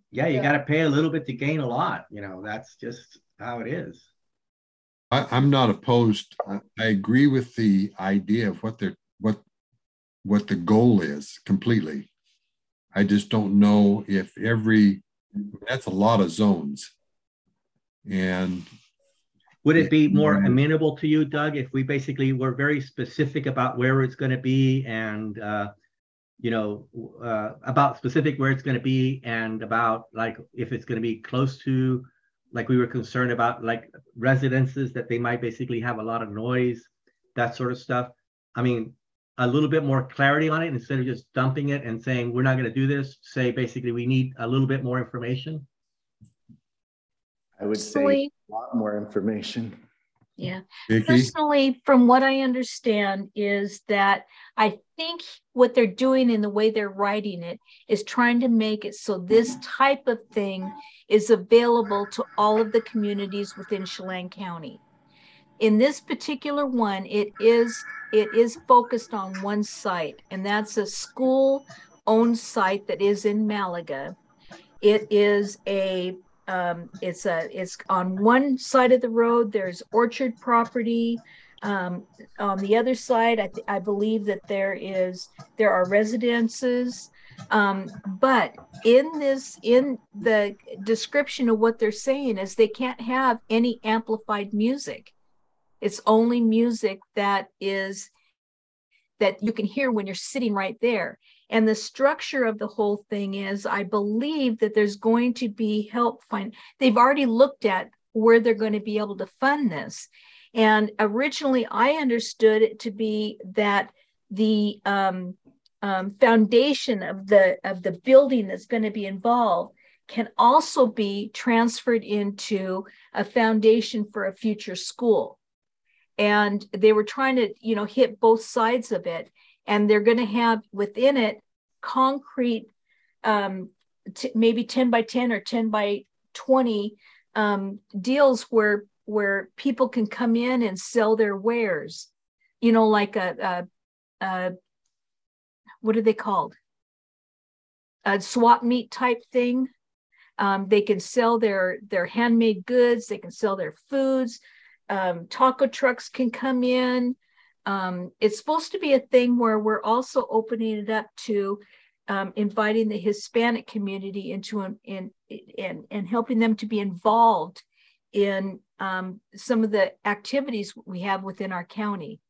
yeah, you
Yeah.
got to pay a little bit to gain a lot. You know, that's just how it is.
I, I'm not opposed. I, I agree with the idea of what they're what what the goal is completely. I just don't know if every that's a lot of zones. And
would it be more amenable to you, Doug, if we basically were very specific about where it's going to be and, uh, you know, uh, about specific where it's going to be and about like if it's going to be close to, like we were concerned about like residences that they might basically have a lot of noise, that sort of stuff. I mean, a little bit more clarity on it instead of just dumping it and saying, we're not going to do this. Say basically we need a little bit more information.
I would say a lot more information.
Yeah.
Vicky?
Personally, from what I understand is that I think what they're doing in the way they're writing it is trying to make it so this type of thing is available to all of the communities within Chelan County. In this particular one, it is it is focused on one site, and that's a school-owned site that is in Malaga. It is a Um, it's a it's on one side of the road. There's orchard property. Um, on the other side, I, I believe that there is there are residences. Um, but in this in the description of what they're saying is they can't have any amplified music. It's only music that is that you can hear when you're sitting right there. And the structure of the whole thing is, I believe that there's going to be help find, they've already looked at where they're going to be able to fund this. And originally I understood it to be that the um, um, foundation of the, of the building that's going to be involved can also be transferred into a foundation for a future school. And they were trying to, you know, hit both sides of it. And they're going to have within it concrete, um, t- maybe ten by ten or ten by twenty um, deals where where people can come in and sell their wares. You know, like a, a, a what are they called? A swap meet type thing. Um, they can sell their their handmade goods. They can sell their foods. Um, taco trucks can come in. Um, it's supposed to be a thing where we're also opening it up to um, inviting the Hispanic community into an, in, in, and helping them to be involved in um, some of the activities we have within our county.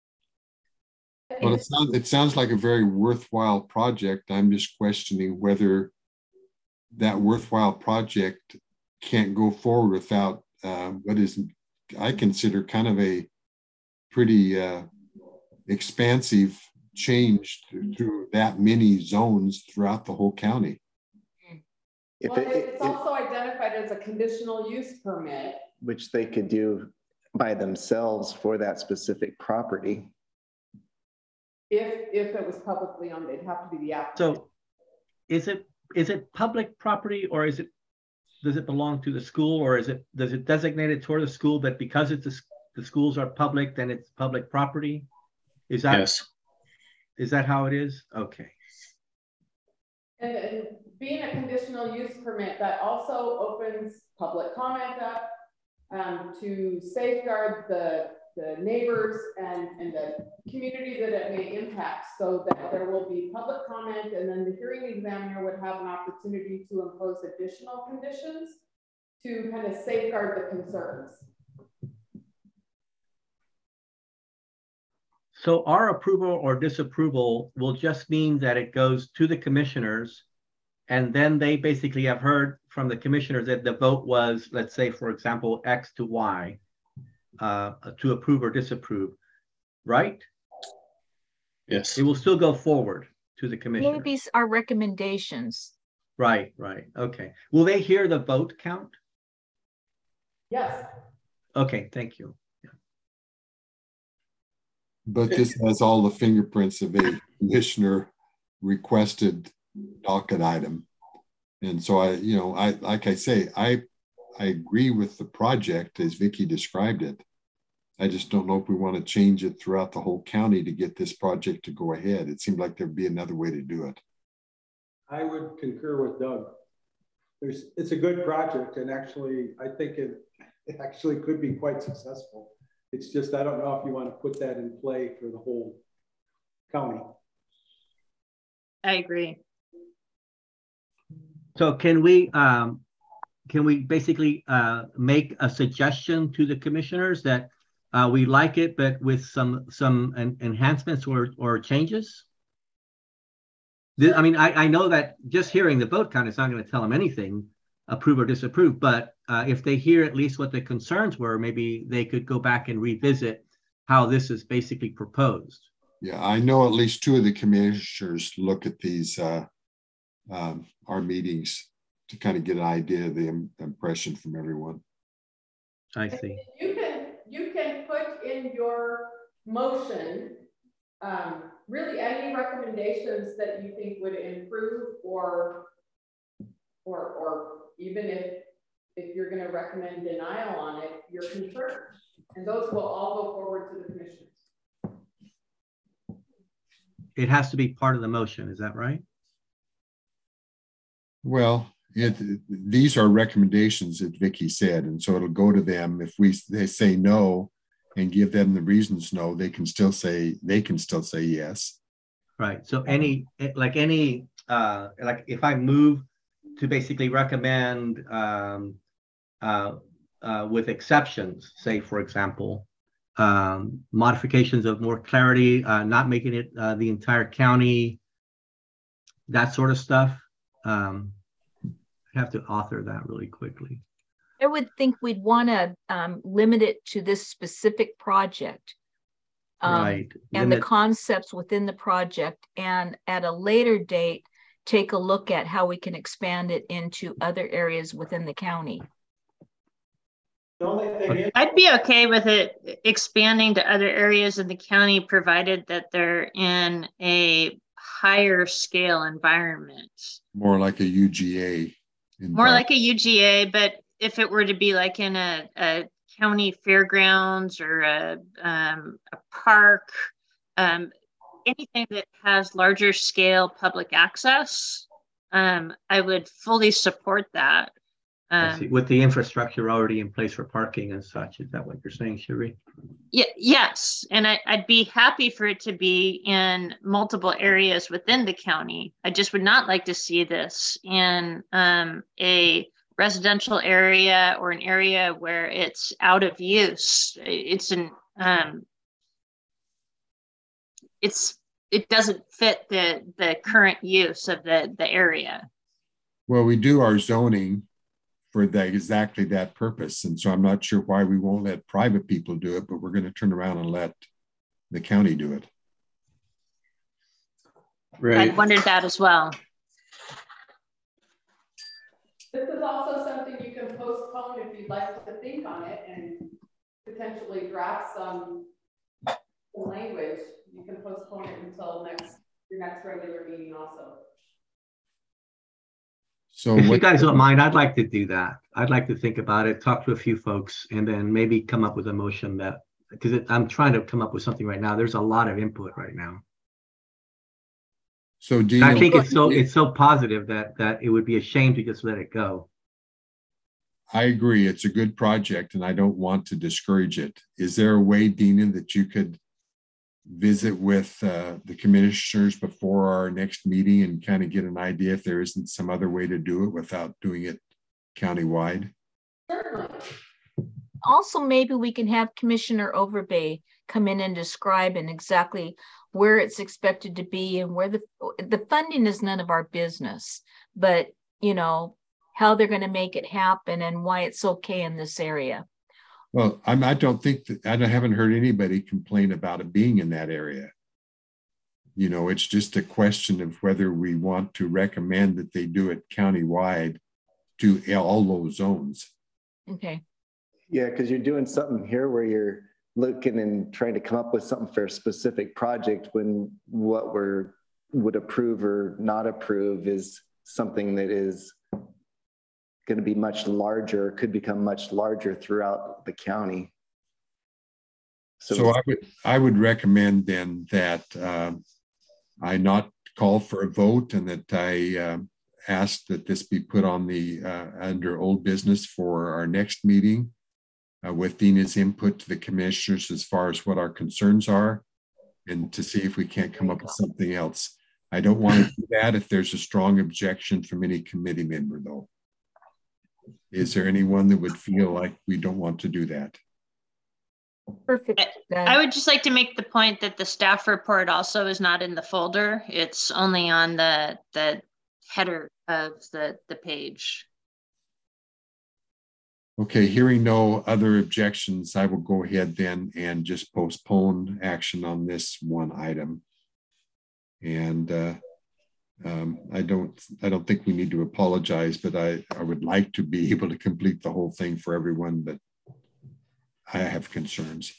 Well, it sounds, it sounds like a very worthwhile project. I'm just questioning whether that worthwhile project can't go forward without uh, what is I consider kind of a pretty uh, expansive change through, through that many zones throughout the whole county.
If
well,
it,
it's
it,
also identified as a conditional use permit.
Which they could do by themselves for that specific property.
If, if it was publicly owned, they'd have to be the applicant.
So is it is it public property or is it does it belong to the school or is it does it designate it toward the school, but because it's a, the schools are public, then it's public property? Is that
yes?
Is that how it is? Okay.
And, and being a conditional use permit, that also opens public comment up um, to safeguard the the neighbors and, and the community that it may impact, so that there will be public comment, and then the hearing examiner would have an opportunity to impose additional conditions to kind of safeguard the concerns.
So our approval or disapproval will just mean that it goes to the commissioners, and then they basically have heard from the commissioners that the vote was, let's say, for example, X to Y. Uh, to approve or disapprove, right?
Yes.
It will still go forward to the commission.
Maybe our recommendations.
Right, right. Okay. Will they hear the vote count?
Yes.
Okay, thank you. Yeah.
But this has all the fingerprints of a commissioner requested docket item. And so I, you know, I like I say, I I agree with the project as Vicky described it. I just don't know if we want to change it throughout the whole county to get this project to go ahead. It seemed like there'd be another way to do it.
I would concur with Doug. there's, it's a good project, and actually, I think it, it actually could be quite successful. It's just, I don't know if you want to put that in play for the whole county.
I agree.
So can we, um, can we basically uh, make a suggestion to the commissioners that uh, we like it, but with some some en enhancements or or changes? This, I mean, I, I know that just hearing the vote count is not going to tell them anything, approve or disapprove. But uh, if they hear at least what the concerns were, maybe they could go back and revisit how this is basically proposed.
Yeah, I know at least two of the commissioners look at these uh, um, our meetings to kind of get an idea of the im impression from everyone.
I see.
You can you can put in your motion um, really any recommendations that you think would improve, or or or even if if you're going to recommend denial on it, your concern, and those will all go forward to the commissioners.
It has to be part of the motion. Is that right?
Well, it, these are recommendations that Vicky said, and so it'll go to them. If we they say no and give them the reasons no, they can still say they can still say yes.
Right. So any like any uh, like if I move to basically recommend um, uh, uh, with exceptions, say for example, um, modifications of more clarity, uh, not making it uh, the entire county, that sort of stuff. Um, I have to author that really quickly.
I would think we'd want to um, limit it to this specific project. Um,
right.
And
Limit.
the concepts within the project, and at a later date, take a look at how we can expand it into other areas within the county.
The only thing is,
I'd be okay with it expanding to other areas in the county, provided that they're in a higher scale environment.
More like a U G A.
More like a U G A, but if it were to be like in a, a county fairgrounds or a, um, a park, um, anything that has larger scale public access, um, I would fully support that.
I see.
Um,
With the infrastructure already in place for parking and such, is that what you're saying, Cherie?
yeah, yes, and I, I'd be happy for it to be in multiple areas within the county. I just would not like to see this in um, a residential area or an area where it's out of use. It's an um, it's it doesn't fit the the current use of the the area.
Well, we do our zoning for that exactly that purpose, and so I'm not sure why we won't let private people do it, but we're going to turn around and let the county do it.
Right. I wondered that as well.
This is also something you can postpone if you'd like to think on it and potentially draft some language. You can postpone it until next your next regular meeting also.
So
if
what,
you guys don't mind, I'd like to do that. I'd like to think about it, talk to a few folks, and then maybe come up with a motion that, because I'm trying to come up with something right now. There's a lot of input right now.
So do you
I think it's so it's so positive that that it would be a shame to just let it go.
I agree. It's a good project, and I don't want to discourage it. Is there a way, Dina, that you could visit with uh, the commissioners before our next meeting and kind of get an idea if there isn't some other way to do it without doing it countywide?
Certainly.
Also, maybe we can have Commissioner Overbay come in and describe and exactly where it's expected to be and where the the funding is none of our business, but you know how they're going to make it happen and why it's okay in this area.
Well, I'm, I don't think that I haven't heard anybody complain about it being in that area. You know, it's just a question of whether we want to recommend that they do it countywide to all those zones.
Okay.
Yeah, because you're doing something here where you're looking and trying to come up with something for a specific project when what we're would approve or not approve is something that is going to be much larger, could become much larger throughout the county.
So, so I would I would recommend then that uh, I not call for a vote and that I uh, ask that this be put on the uh, under old business for our next meeting uh, with Dina's input to the commissioners as far as what our concerns are, and to see if we can't come up with something else. I don't want to do that if there's a strong objection from any committee member, though. Is there anyone that would feel like we don't want to do that?
Perfect.
I would just like to make the point that the staff report also is not in the folder. It's only on the, the header of the, the page.
Okay, hearing no other objections, I will go ahead then and just postpone action on this one item. And uh, um, I don't, I don't think we need to apologize, but I, I would like to be able to complete the whole thing for everyone, but I have concerns.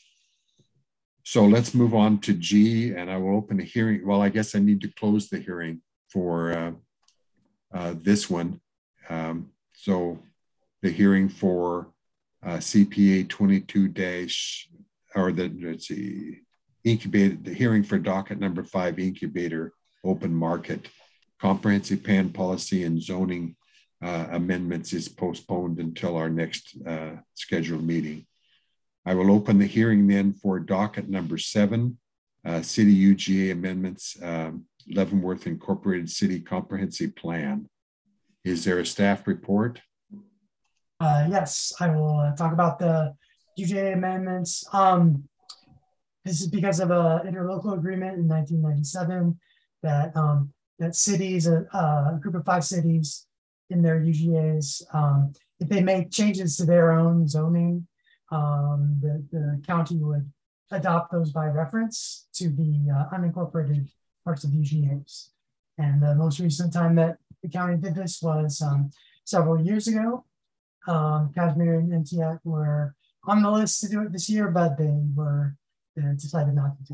So let's move on to G, and I will open a hearing. Well, I guess I need to close the hearing for uh, uh, this one. Um, so the hearing for uh, C P A twenty-two dash, or the, let's see, incubator, the hearing for docket number five, incubator open market, comprehensive plan policy and zoning uh, amendments is postponed until our next uh, scheduled meeting. I will open the hearing then for docket number seven, uh, City U G A amendments, um, Leavenworth Incorporated City Comprehensive Plan. Is there a staff report?
Uh, yes, I will uh, talk about the U G A amendments. Um, this is because of an interlocal agreement in nineteen ninety-seven that um, that cities, a, a group of five cities in their U G As, um, if they make changes to their own zoning, um, the, the county would adopt those by reference to the uh, unincorporated parts of U G As. And the most recent time that the county did this was um, several years ago. Um, Kashmir and Entiat were on the list to do it this year, but they were they decided not to do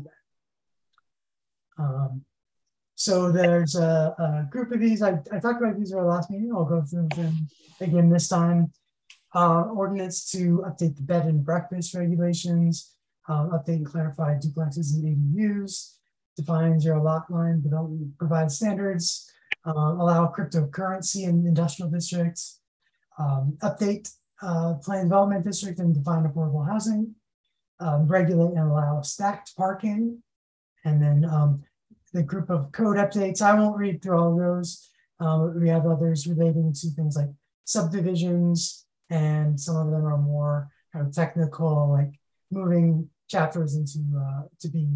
that. Um, so there's a, a group of these. I, I talked about these at our last meeting. I'll go through them again this time. Uh, ordinance to update the bed and breakfast regulations, um, update and clarify duplexes and A D Us, define zero lot line development, provide standards, uh, allow cryptocurrency in industrial districts, um, update uh, plan development district and define affordable housing, um, regulate and allow stacked parking, and then um, the group of code updates. I won't read through all of those. Um, we have others relating to things like subdivisions, and some of them are more kind of technical, like moving chapters into uh, to be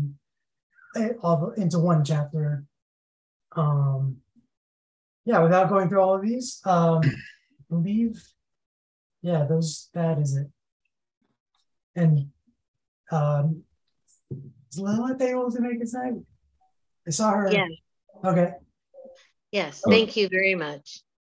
all into one chapter. Um, yeah, without going through all of these, um, I believe, yeah, those that is it. And um, is Lilith able to make it tonight? I saw her.
Yeah.
Okay.
Yes. Thank you very much.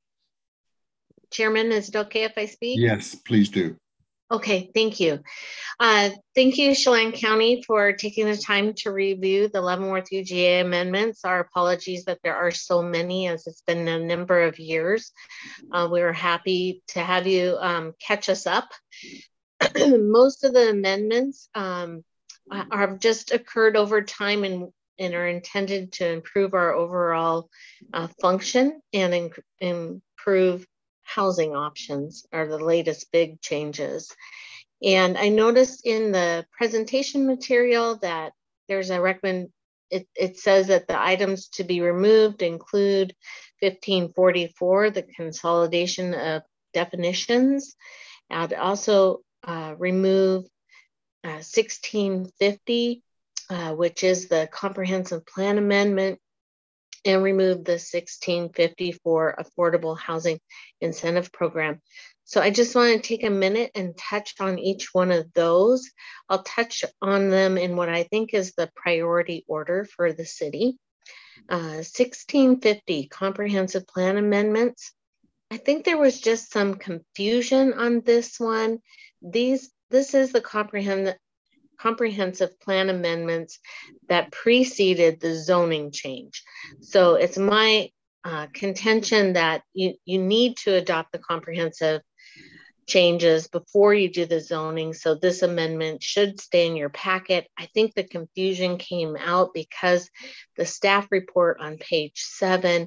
Chairman, is it okay if I speak?
Yes, please do.
Okay, thank you. Uh, thank you, Chelan County, for taking the time to review the Leavenworth U G A amendments. Our apologies that there are so many, as it's been a number of years. Uh, we were happy to have you um, catch us up. Most of the amendments um, have just occurred over time and, and are intended to improve our overall uh, function and in, improve housing options are the latest big changes. And I noticed in the presentation material that there's a recommend, it, it says that the items to be removed include fifteen forty-four, the consolidation of definitions. I'd also uh, remove uh, sixteen fifty, uh, which is the comprehensive plan amendment, and remove the sixteen fifty-four affordable housing incentive program. So I just want to take a minute and touch on each one of those. I'll touch on them in what I think is the priority order for the city. Uh, sixteen fifty comprehensive plan amendments. I think there was just some confusion on this one. These, this is the comprehensive comprehensive plan amendments that preceded the zoning change. So it's my uh, contention that you, you need to adopt the comprehensive changes before you do the zoning. So this amendment should stay in your packet. I think the confusion came out because the staff report on page seven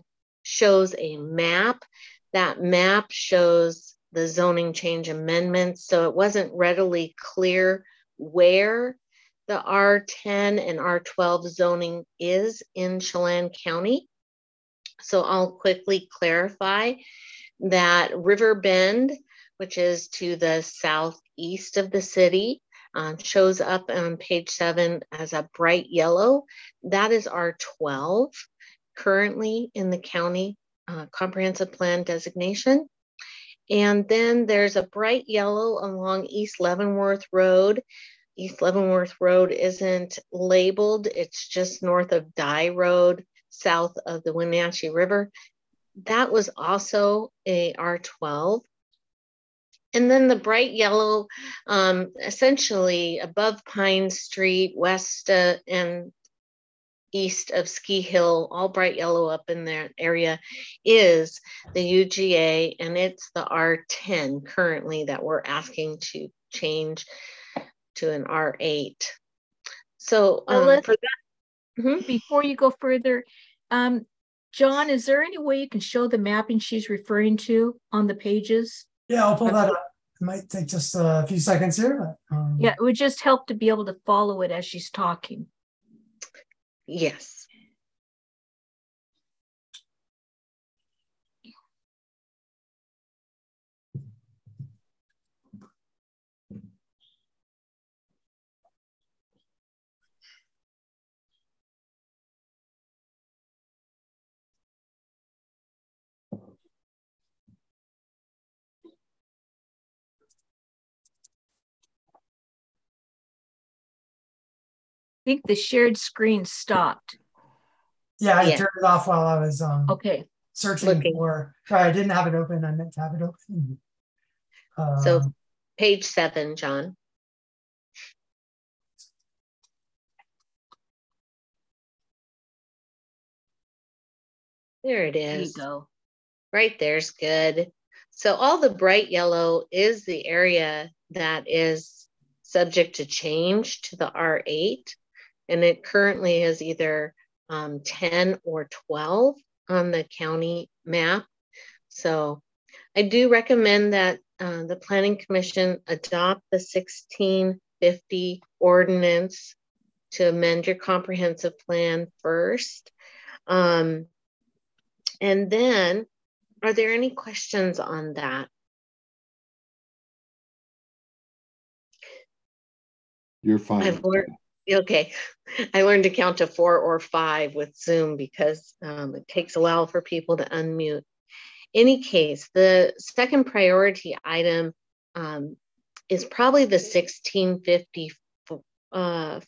shows a map. That map shows the zoning change amendments. So it wasn't readily clear where the R ten and R twelve zoning is in Chelan County. So I'll quickly clarify that River Bend, which is to the southeast of the city, uh, shows up on page seven as a bright yellow. That is R twelve, currently in the county uh, comprehensive plan designation. And then there's a bright yellow along East Leavenworth Road. East Leavenworth Road isn't labeled. It's just north of Dye Road, south of the Wenatchee River. That was also a R twelve. And then the bright yellow, um, essentially above Pine Street, west uh, and east of Ski Hill, all bright yellow up in that area, is the U G A, and it's the R ten currently that we're asking to change to an R eight. So um,
well,
for that,
mm-hmm. Before you go further, um, John, is there any way you can show the mapping she's referring to on the pages?
Yeah, I'll pull that up. It might take just a few seconds here. But, um...
yeah, it would just help to be able to follow it as she's talking.
Yes.
I think the shared screen stopped.
Yeah, I
yeah.
turned it off while I was um,
okay
searching
Looking.
for. Sorry, I didn't have it open. I meant to have it open. Um,
so page seven, John. There it is.
There you go.
Right there's good. So all the bright yellow is the area that is subject to change to the R eight. And it currently is either um, ten or twelve on the county map. So I do recommend that uh, the Planning Commission adopt the sixteen fifty ordinance to amend your comprehensive plan first. Um, and then, are there any questions on that?
You're fine.
I've learned, okay, I learned to count to four or five with Zoom because um, it takes a while for people to unmute. Any case, the second priority item um, is probably the sixteen fifty-four, uh,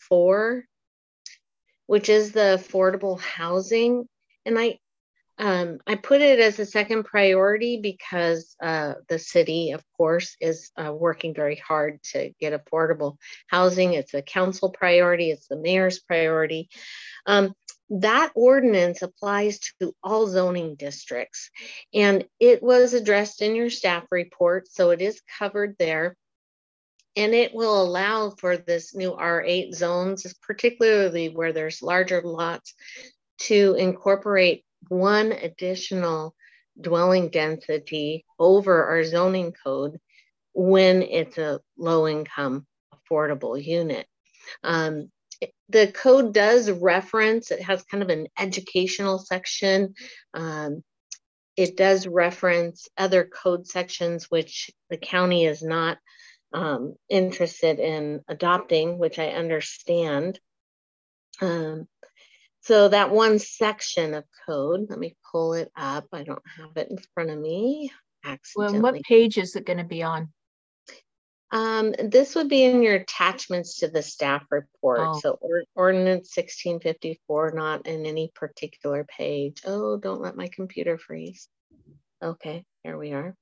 which is the affordable housing. And I, um, I put it as a second priority because uh, the city, of course, is uh, working very hard to get affordable housing. It's a council priority. It's the mayor's priority. Um, that ordinance applies to all zoning districts, and it was addressed in your staff report, so it is covered there. And it will allow for this new R eight zones, particularly where there's larger lots, to incorporate one additional dwelling density over our zoning code when it's a low income affordable unit. Um, the code does reference, it has kind of an educational section. Um, it does reference other code sections, which the county is not um, interested in adopting, which I understand. Um, so that one section of code, let me pull it up. I don't have it in front of me. Accidentally.
Well, what page is it going to be on?
Um, this would be in your attachments to the staff report.
Oh.
So or, ordinance sixteen fifty-four, not in any particular page. Oh, don't let my computer freeze. Okay, here we are.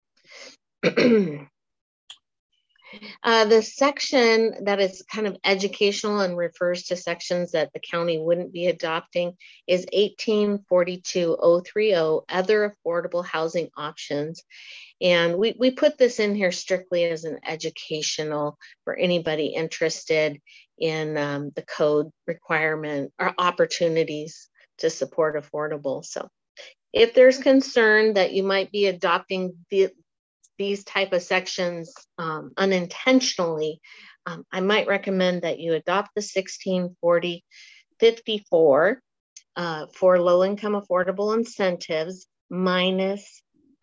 Uh, the section that is kind of educational and refers to sections that the county wouldn't be adopting is eighteen forty-two oh thirty, other affordable housing options. And we, we put this in here strictly as an educational for anybody interested in um, the code requirement or opportunities to support affordable. So If there's concern that you might be adopting the, these type of sections um, unintentionally, um, I might recommend that you adopt the sixteen forty fifty-four uh, for low-income affordable incentives minus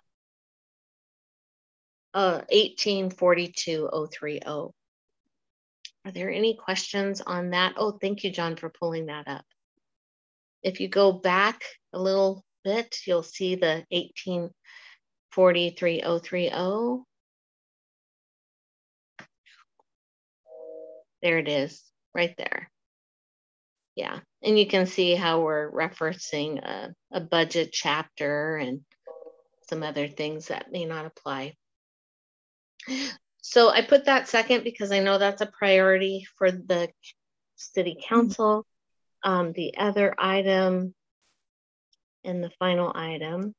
uh, eighteen forty-two oh three oh. Are there any questions on that? Oh, thank you, John, for pulling that up. If you go back a little bit, you'll see the eighteen forty-three oh three oh. There it is, right there. Yeah, and you can see how we're referencing a, a budget chapter and some other things that may not apply. So I put that second because I know that's a priority for the city council. Um, the other item and the final item.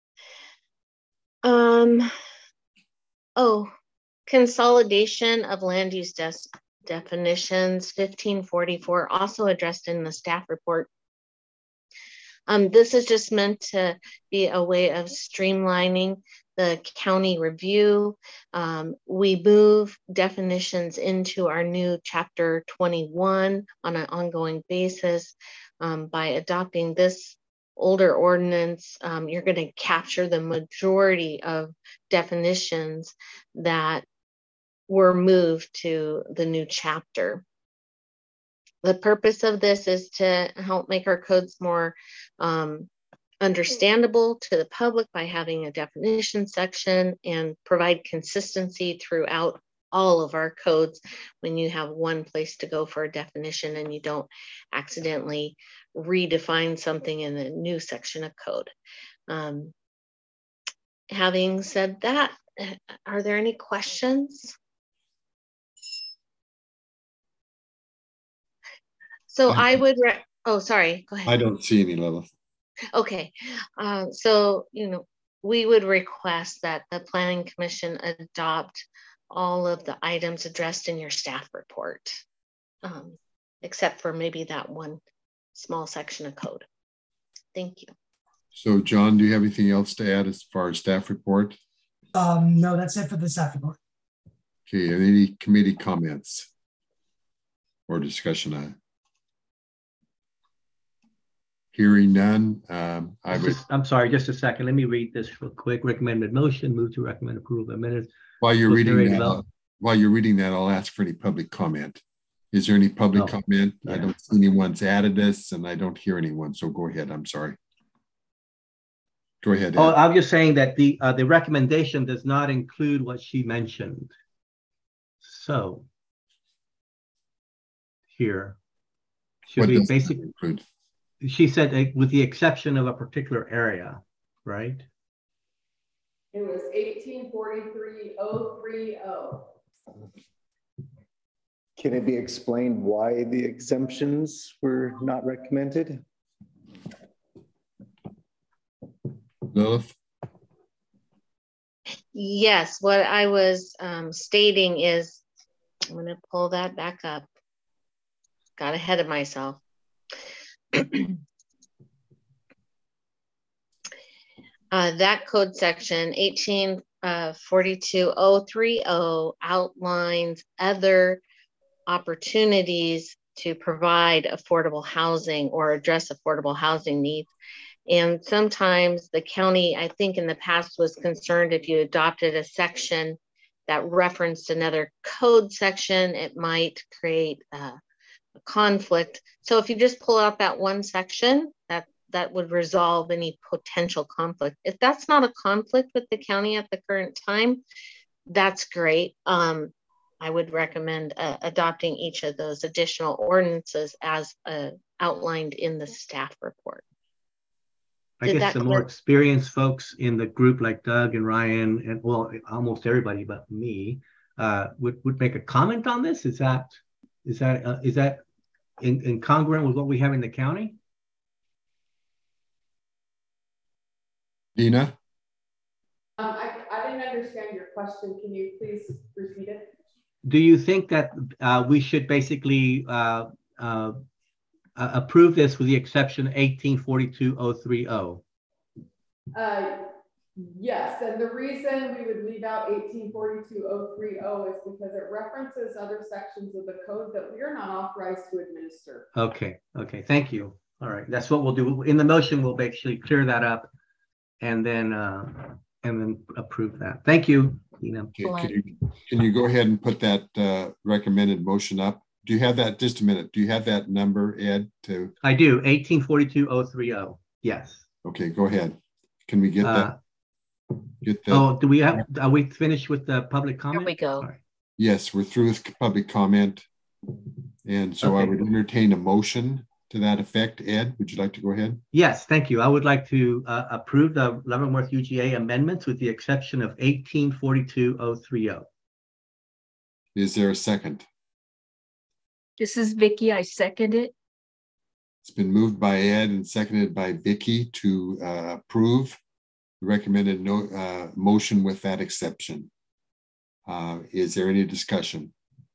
Um, oh, consolidation of land use des- definitions, fifteen forty-four, also addressed in the staff report. Um, this is just meant to be a way of streamlining the county review. Um, we move definitions into our new chapter twenty-one on an ongoing basis. Um, by adopting this older ordinance, um, you're going to capture the majority of definitions that were moved to the new chapter. The purpose of this is to help make our codes more um, understandable to the public by having a definition section and provide consistency throughout all of our codes when you have one place to go for a definition and you don't accidentally redefine something in a new section of code. Um, having said that, are there any questions? So I, I would, re oh, sorry, go ahead.
I don't see any, Lilith.
Okay, um, so, you know, we would request that the Planning Commission adopt all of the items addressed in your staff report, um, except for maybe that one small section of code. Thank you.
So, John, do you have anything else to add as far as staff report?
Um, no, that's it for the staff report.
Okay, any committee comments or discussion on it? Hearing none, um, I would.
I'm sorry, just a second. Let me read this real quick. Recommended motion, move to recommend approval of minutes.
While you're reading that, I'll, while you're reading that, I'll ask for any public comment. Is there any public oh, comment? Yeah. I don't see anyone's added this, and I don't hear anyone. So go ahead. I'm sorry. Go ahead. Ed.
Oh, I'm just saying that the uh, the recommendation does not include what she mentioned. So here should
what
we basically include? She said uh, with the exception of a particular area, right?
It was eighteen forty-three oh three oh.
Can it be explained why the exemptions were not recommended?
Lilith?
Yes, what I was um, stating is, I'm going to pull that back up. Got ahead of myself. Uh, that code section eighteen forty-two oh three oh outlines other opportunities to provide affordable housing or address affordable housing needs. And sometimes the county, I think in the past, was concerned if you adopted a section that referenced another code section, it might create uh, a conflict. So if you just pull out that one section, that that would resolve any potential conflict. If that's not a conflict with the county at the current time, that's great. Um, I would recommend uh, adopting each of those additional ordinances as uh, outlined in the staff report.
I Did guess the more experienced folks in the group like Doug and Ryan and well, almost everybody but me uh, would, would make a comment on this. Is that is that uh, is that in, in congruent with what we have in the county?
Dina?
Um, I, I didn't understand your question. Can you please repeat it?
Do you think that uh, we should basically uh, uh, approve this with the exception eighteen forty-two oh three oh?
Uh, yes, and the reason we would leave out eighteen forty-two oh three oh is because it references other sections of the code that we are not authorized to administer.
Okay, okay, thank you. All right, that's what we'll do. In the motion, we'll actually clear that up and then uh, and then approve that. Thank you, Tina.
Okay, can you, can you go ahead and put that uh, recommended motion up? Do you have that, just a minute, do you have that number, Ed? To
I do, eighteen forty-two oh three oh, yes.
Okay, go ahead. Can we get
Uh,
that? Get that?
Oh, do we have, are we finished with the public comment?
Here we go.
Right.
Yes, we're through with public comment. And so
Okay.
I would entertain a motion to that effect. Ed, would you like to go ahead?
Yes, thank you. I would like to uh, approve the Leavenworth U G A amendments with the exception of eighteen forty-two oh three oh.
Is there a second?
This is Vicky. I second it.
It's been moved by Ed and seconded by Vicky to uh, approve the recommended no, uh, motion with that exception. Uh, is there any discussion?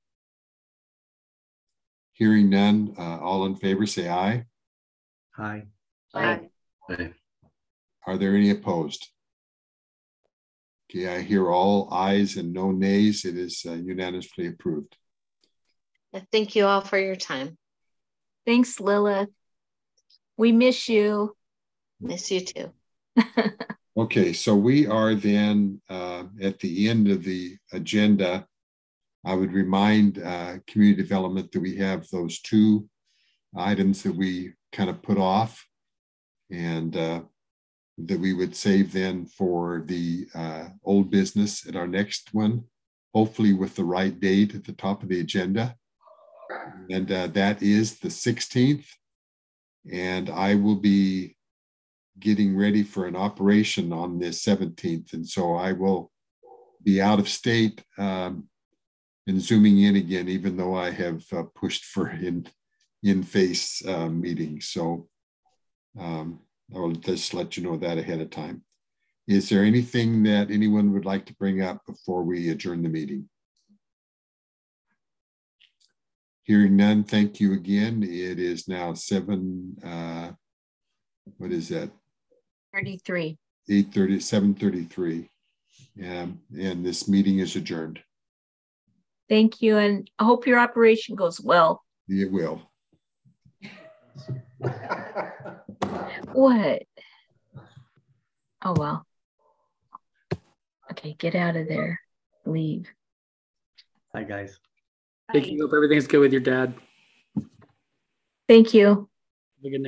Hearing none, uh, all in favor say aye.
Aye.
Aye.
Aye.
Are there any opposed? Okay, I hear all ayes and no nays. It is uh, unanimously approved.
Thank you all for your time.
Thanks, Lilith. We miss you.
Miss you too.
Okay, so we are then uh, at the end of the agenda. I would remind uh, community development that we have those two items that we kind of put off and uh, that we would save then for the uh, old business at our next one, hopefully with the right date at the top of the agenda. And uh, that is the sixteenth. And I will be getting ready for an operation on the seventeenth. And so I will be out of state um, and zooming in again, even though I have uh, pushed for in, in-face uh, meetings. So um, I will just let you know that ahead of time. Is there anything that anyone would like to bring up before we adjourn the meeting? Hearing none, thank you again. It is now seven, uh, what is that?
thirty-three.
eight thirty, seven thirty-three. Um, and this meeting is adjourned.
Thank you. And I hope your operation goes well.
It will.
What? Oh, well. Okay, get out of there. Leave.
Hi, guys.
Vicky, hope everything's good with your dad.
Thank you.
Have a good night.